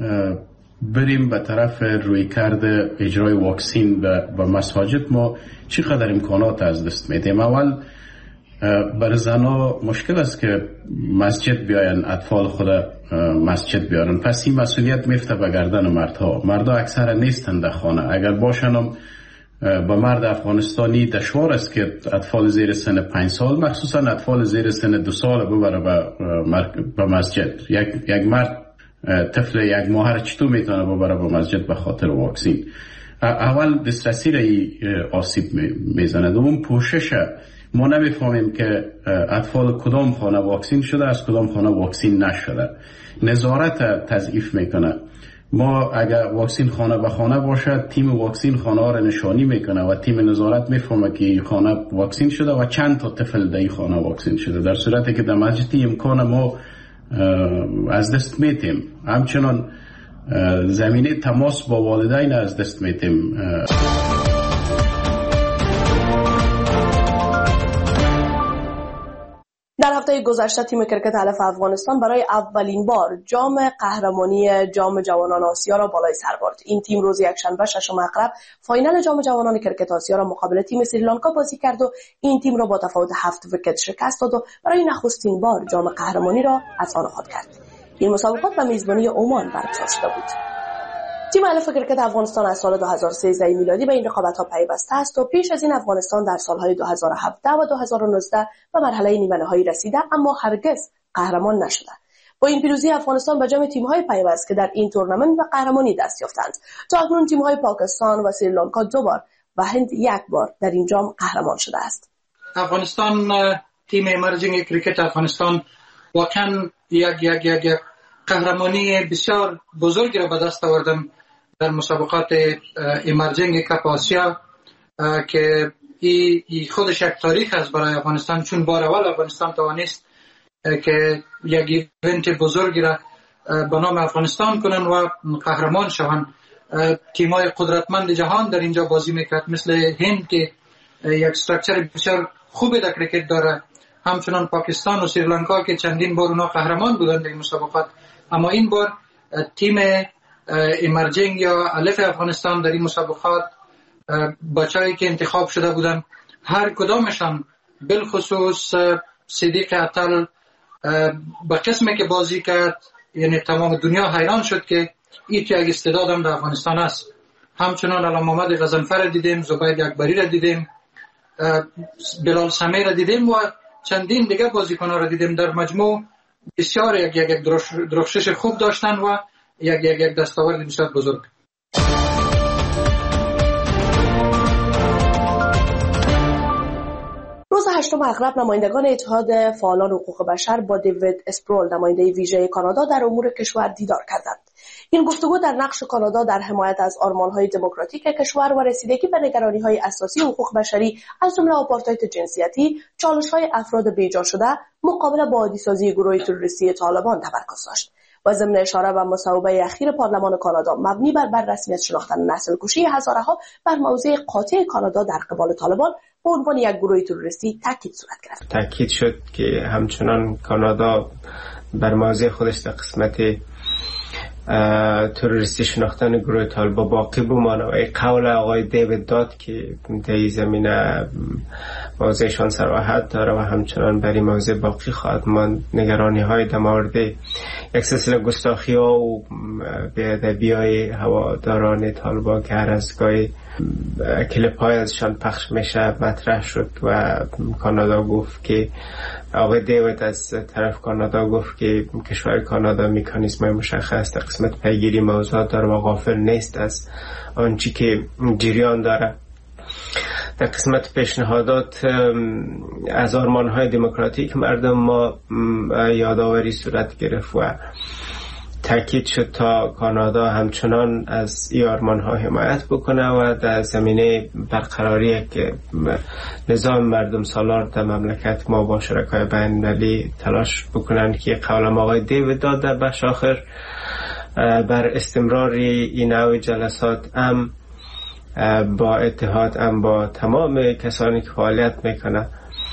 بریم به طرف روی کرده اجرای واکسین و مساجد، ما چقدر امکانات از دست میدیم. اول برای زنها مشکل است که مسجد بیاین، اطفال خود مسجد بیارن، پس این مسئولیت میفته به گردن مردها. مردها اکثر نیستند در خانه، اگر باشن هم با مرد افغانستانی دشوار است که اطفال زیر سن پنج سال مخصوصا اطفال زیر سن دو سال ببره به مسجد. یک یک مرد طفل یک ماه را چطور میتونه ببره به مسجد به خاطر واکسین؟ اول دسترسی را آسیب میزنه. دوم پوشش. ما نمیفهمیم که اطفال کدام خانه واکسین شده از کدام خانه واکسین نشده. نظارت تضعیف میکنه. ما اگر واکسین خانه به خانه باشه، تیم واکسین خانه ها را نشانی میکنه و تیم نظارت میفهمه که این خانه واکسین شده و چند تا طفل در این خانه واکسین شده، در صورتی که در مسجد امکان ما از دست میتیم. همچنان زمینه تماس با والدین از دست میتیم. در هفته گذشته تیم کرکت علف افغانستان برای اولین بار جام قهرمانی جام جوانان آسیا را بالای سر برد. این تیم روز یکشنبه ششم اقرب فاینال جام جوانان کرکت آسیا را مقابل تیم سریلانکا بازی کرد و این تیم را با تفاوت هفت ویکت شکست داد و برای نخستین بار جام قهرمانی را از آن خود کرد. این مسابقات به میزبانی عمان برگزار شده بود. تیم علف کرکت افغانستان از سال دو هزار و سیزده میلادی به این رقابت‌ها پیوسته است و پیش از این افغانستان در سال‌های دو هزار و هفده و دو هزار و نوزده به مرحله نیمه‌نهایی رسیده اما هرگز قهرمان نشده. با این پیروزی افغانستان به جمع تیم‌های پیوست که در این تورنمنت به قهرمانی دست یافتند. تا اکنون تیم‌های پاکستان و سریلانکا دو بار و هند یک بار در این جام قهرمان شده است. افغانستان تیم امرجینگ کرکت افغانستان واقعاً یک یک یک یک قهرمانی بسیار بزرگی را به دست آوردن در مسابقات امرجینگ کپ آسیا که ای خودش یک تاریخ است برای افغانستان، چون بار اول افغانستان توانست که یک ایونت بزرگی را به نام افغانستان کنن و قهرمان شوند. تیم‌های قدرتمند جهان در اینجا بازی میکرد، مثل هند که یک استراکچر بسیار خوبی در کرکت داره، همچنان پاکستان و سریلانکا که چندین بار اونا قهرمان بودند در این مسابقات. اما این بار تیم امرجینگ یا الف افغانستان در این مسابقات بچه‌ای که انتخاب شده بودن، هر کدامشان بالخصوص صدیق عطل به قسمی که بازی کرد، یعنی تمام دنیا حیران شد که این که یک استعداد هم در افغانستان است. همچنان علام محمد غضنفر دیدیم، زبید اکبری را دیدیم، بلال سمی را دیدیم و چندین دیگر بازیکن‌ها را دیدیم. در مجموع بسیار یک یک درخشش خوب داشتن و یک یک یک دستاورد بسیار بزرگ. هشتم اغلب نمایندگان اتحاد فعالان حقوق بشر با دیوید اسپرول نماینده ویژه کانادا در امور کشور دیدار کردند. این گفتگو در نقش کانادا در حمایت از آرمان‌های دموکراتیک کشور و رسیدگی به نگرانی‌های اساسی حقوق بشری از جمله آپارتاید جنسیتی، چالش‌های افراد بیجا شده مقابله با عادی‌سازی گروه تروریستی طالبان تمرکز داشت. و ضمن اشاره به مصوبه اخیر پارلمان کانادا مبنی بر بررسمیت شناختن نسل کشی هزارها بر موضع قاطع کانادا در قبال طالبان به عنوان یک گروه تروریستی تاکید صورت گرفت. تاکید شد که همچنان کانادا بر موضع خودش در قسمت تروریستی شناختن گروه طالبان باقی بمانه و قول آقای دیوید داد که در این زمینه موضعشان صراحت داره و همچنان بر این موضع باقی خواهد ماند. نگرانی های در مورد یک سلسله گستاخی ها و بی‌ادبی های هواداران طالبان که هر از گاهی کلیپ های ازشان پخش میشه مطرح شد و کانادا گفت که آقای دیوید از طرف کانادا گفت که کشور کانادا مکانیزم مشخص در قسمت پیگیری موضوعات داره و غافل نیست از آنچه که جریان داره. در قسمت پیشنهادات از آرمان‌های دموکراتیک مردم ما یادآوری صورت گرفت و تاکید شد تا کانادا همچنان از این آرمان‌ها حمایت بکنه و در زمینه برقراری که نظام مردم سالار در مملکت ما با شرکای بین‌المللی تلاش بکنن که قول آقای دیوید داد در بخش آخر بر استمرار این نوع جلسات هم با اتحاد هم با تمام کسانی که فعالیت میکنه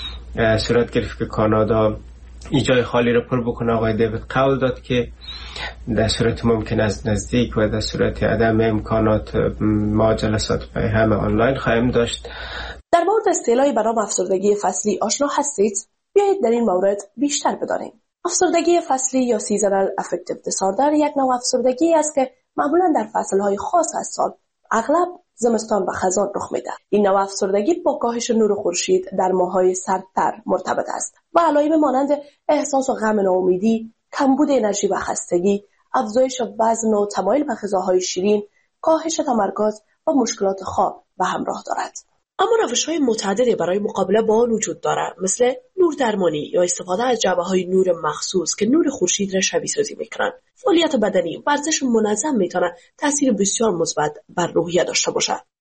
صورت گرفت که کانادا این جای خالی رو پر بکنه. آقای دیوید قول داد که در صورت ممکن از نزدیک و در صورت عدم امکانات ما جلسات به همه آنلاین خواهیم داشت. در مورد اصطلاحی به نام افسردگی فصلی آشنا هستید؟ بیایید در این مورد بیشتر بدانیم. افسردگی فصلی یا سیزنال افکتیو دیساردر یک نوع افسردگی است که معمولا در فصلهای خاص از سال اغلب زمستان و خزان رخ میده. این نوع افسردگی با کاهش نور خورشید در ماه‌های سردتر مرتبط است و علائم مانند احساس و غم ناامیدی، کمبود انرژی و خستگی، افزایش وزن و تمایل به غذاهای شیرین، کاهش تمرکز و مشکلات خواب به همراه دارد. اما روش‌های متعددی برای مقابله با آن وجود دارد، مثل نور درمانی یا استفاده از جعبه‌های نور مخصوص که نور خورشید را شبیه سازی می‌کنند. فعالیت بدنی، ورزش منظم می‌تواند تأثیر بسیار مثبت بر روحیه داشته باشد.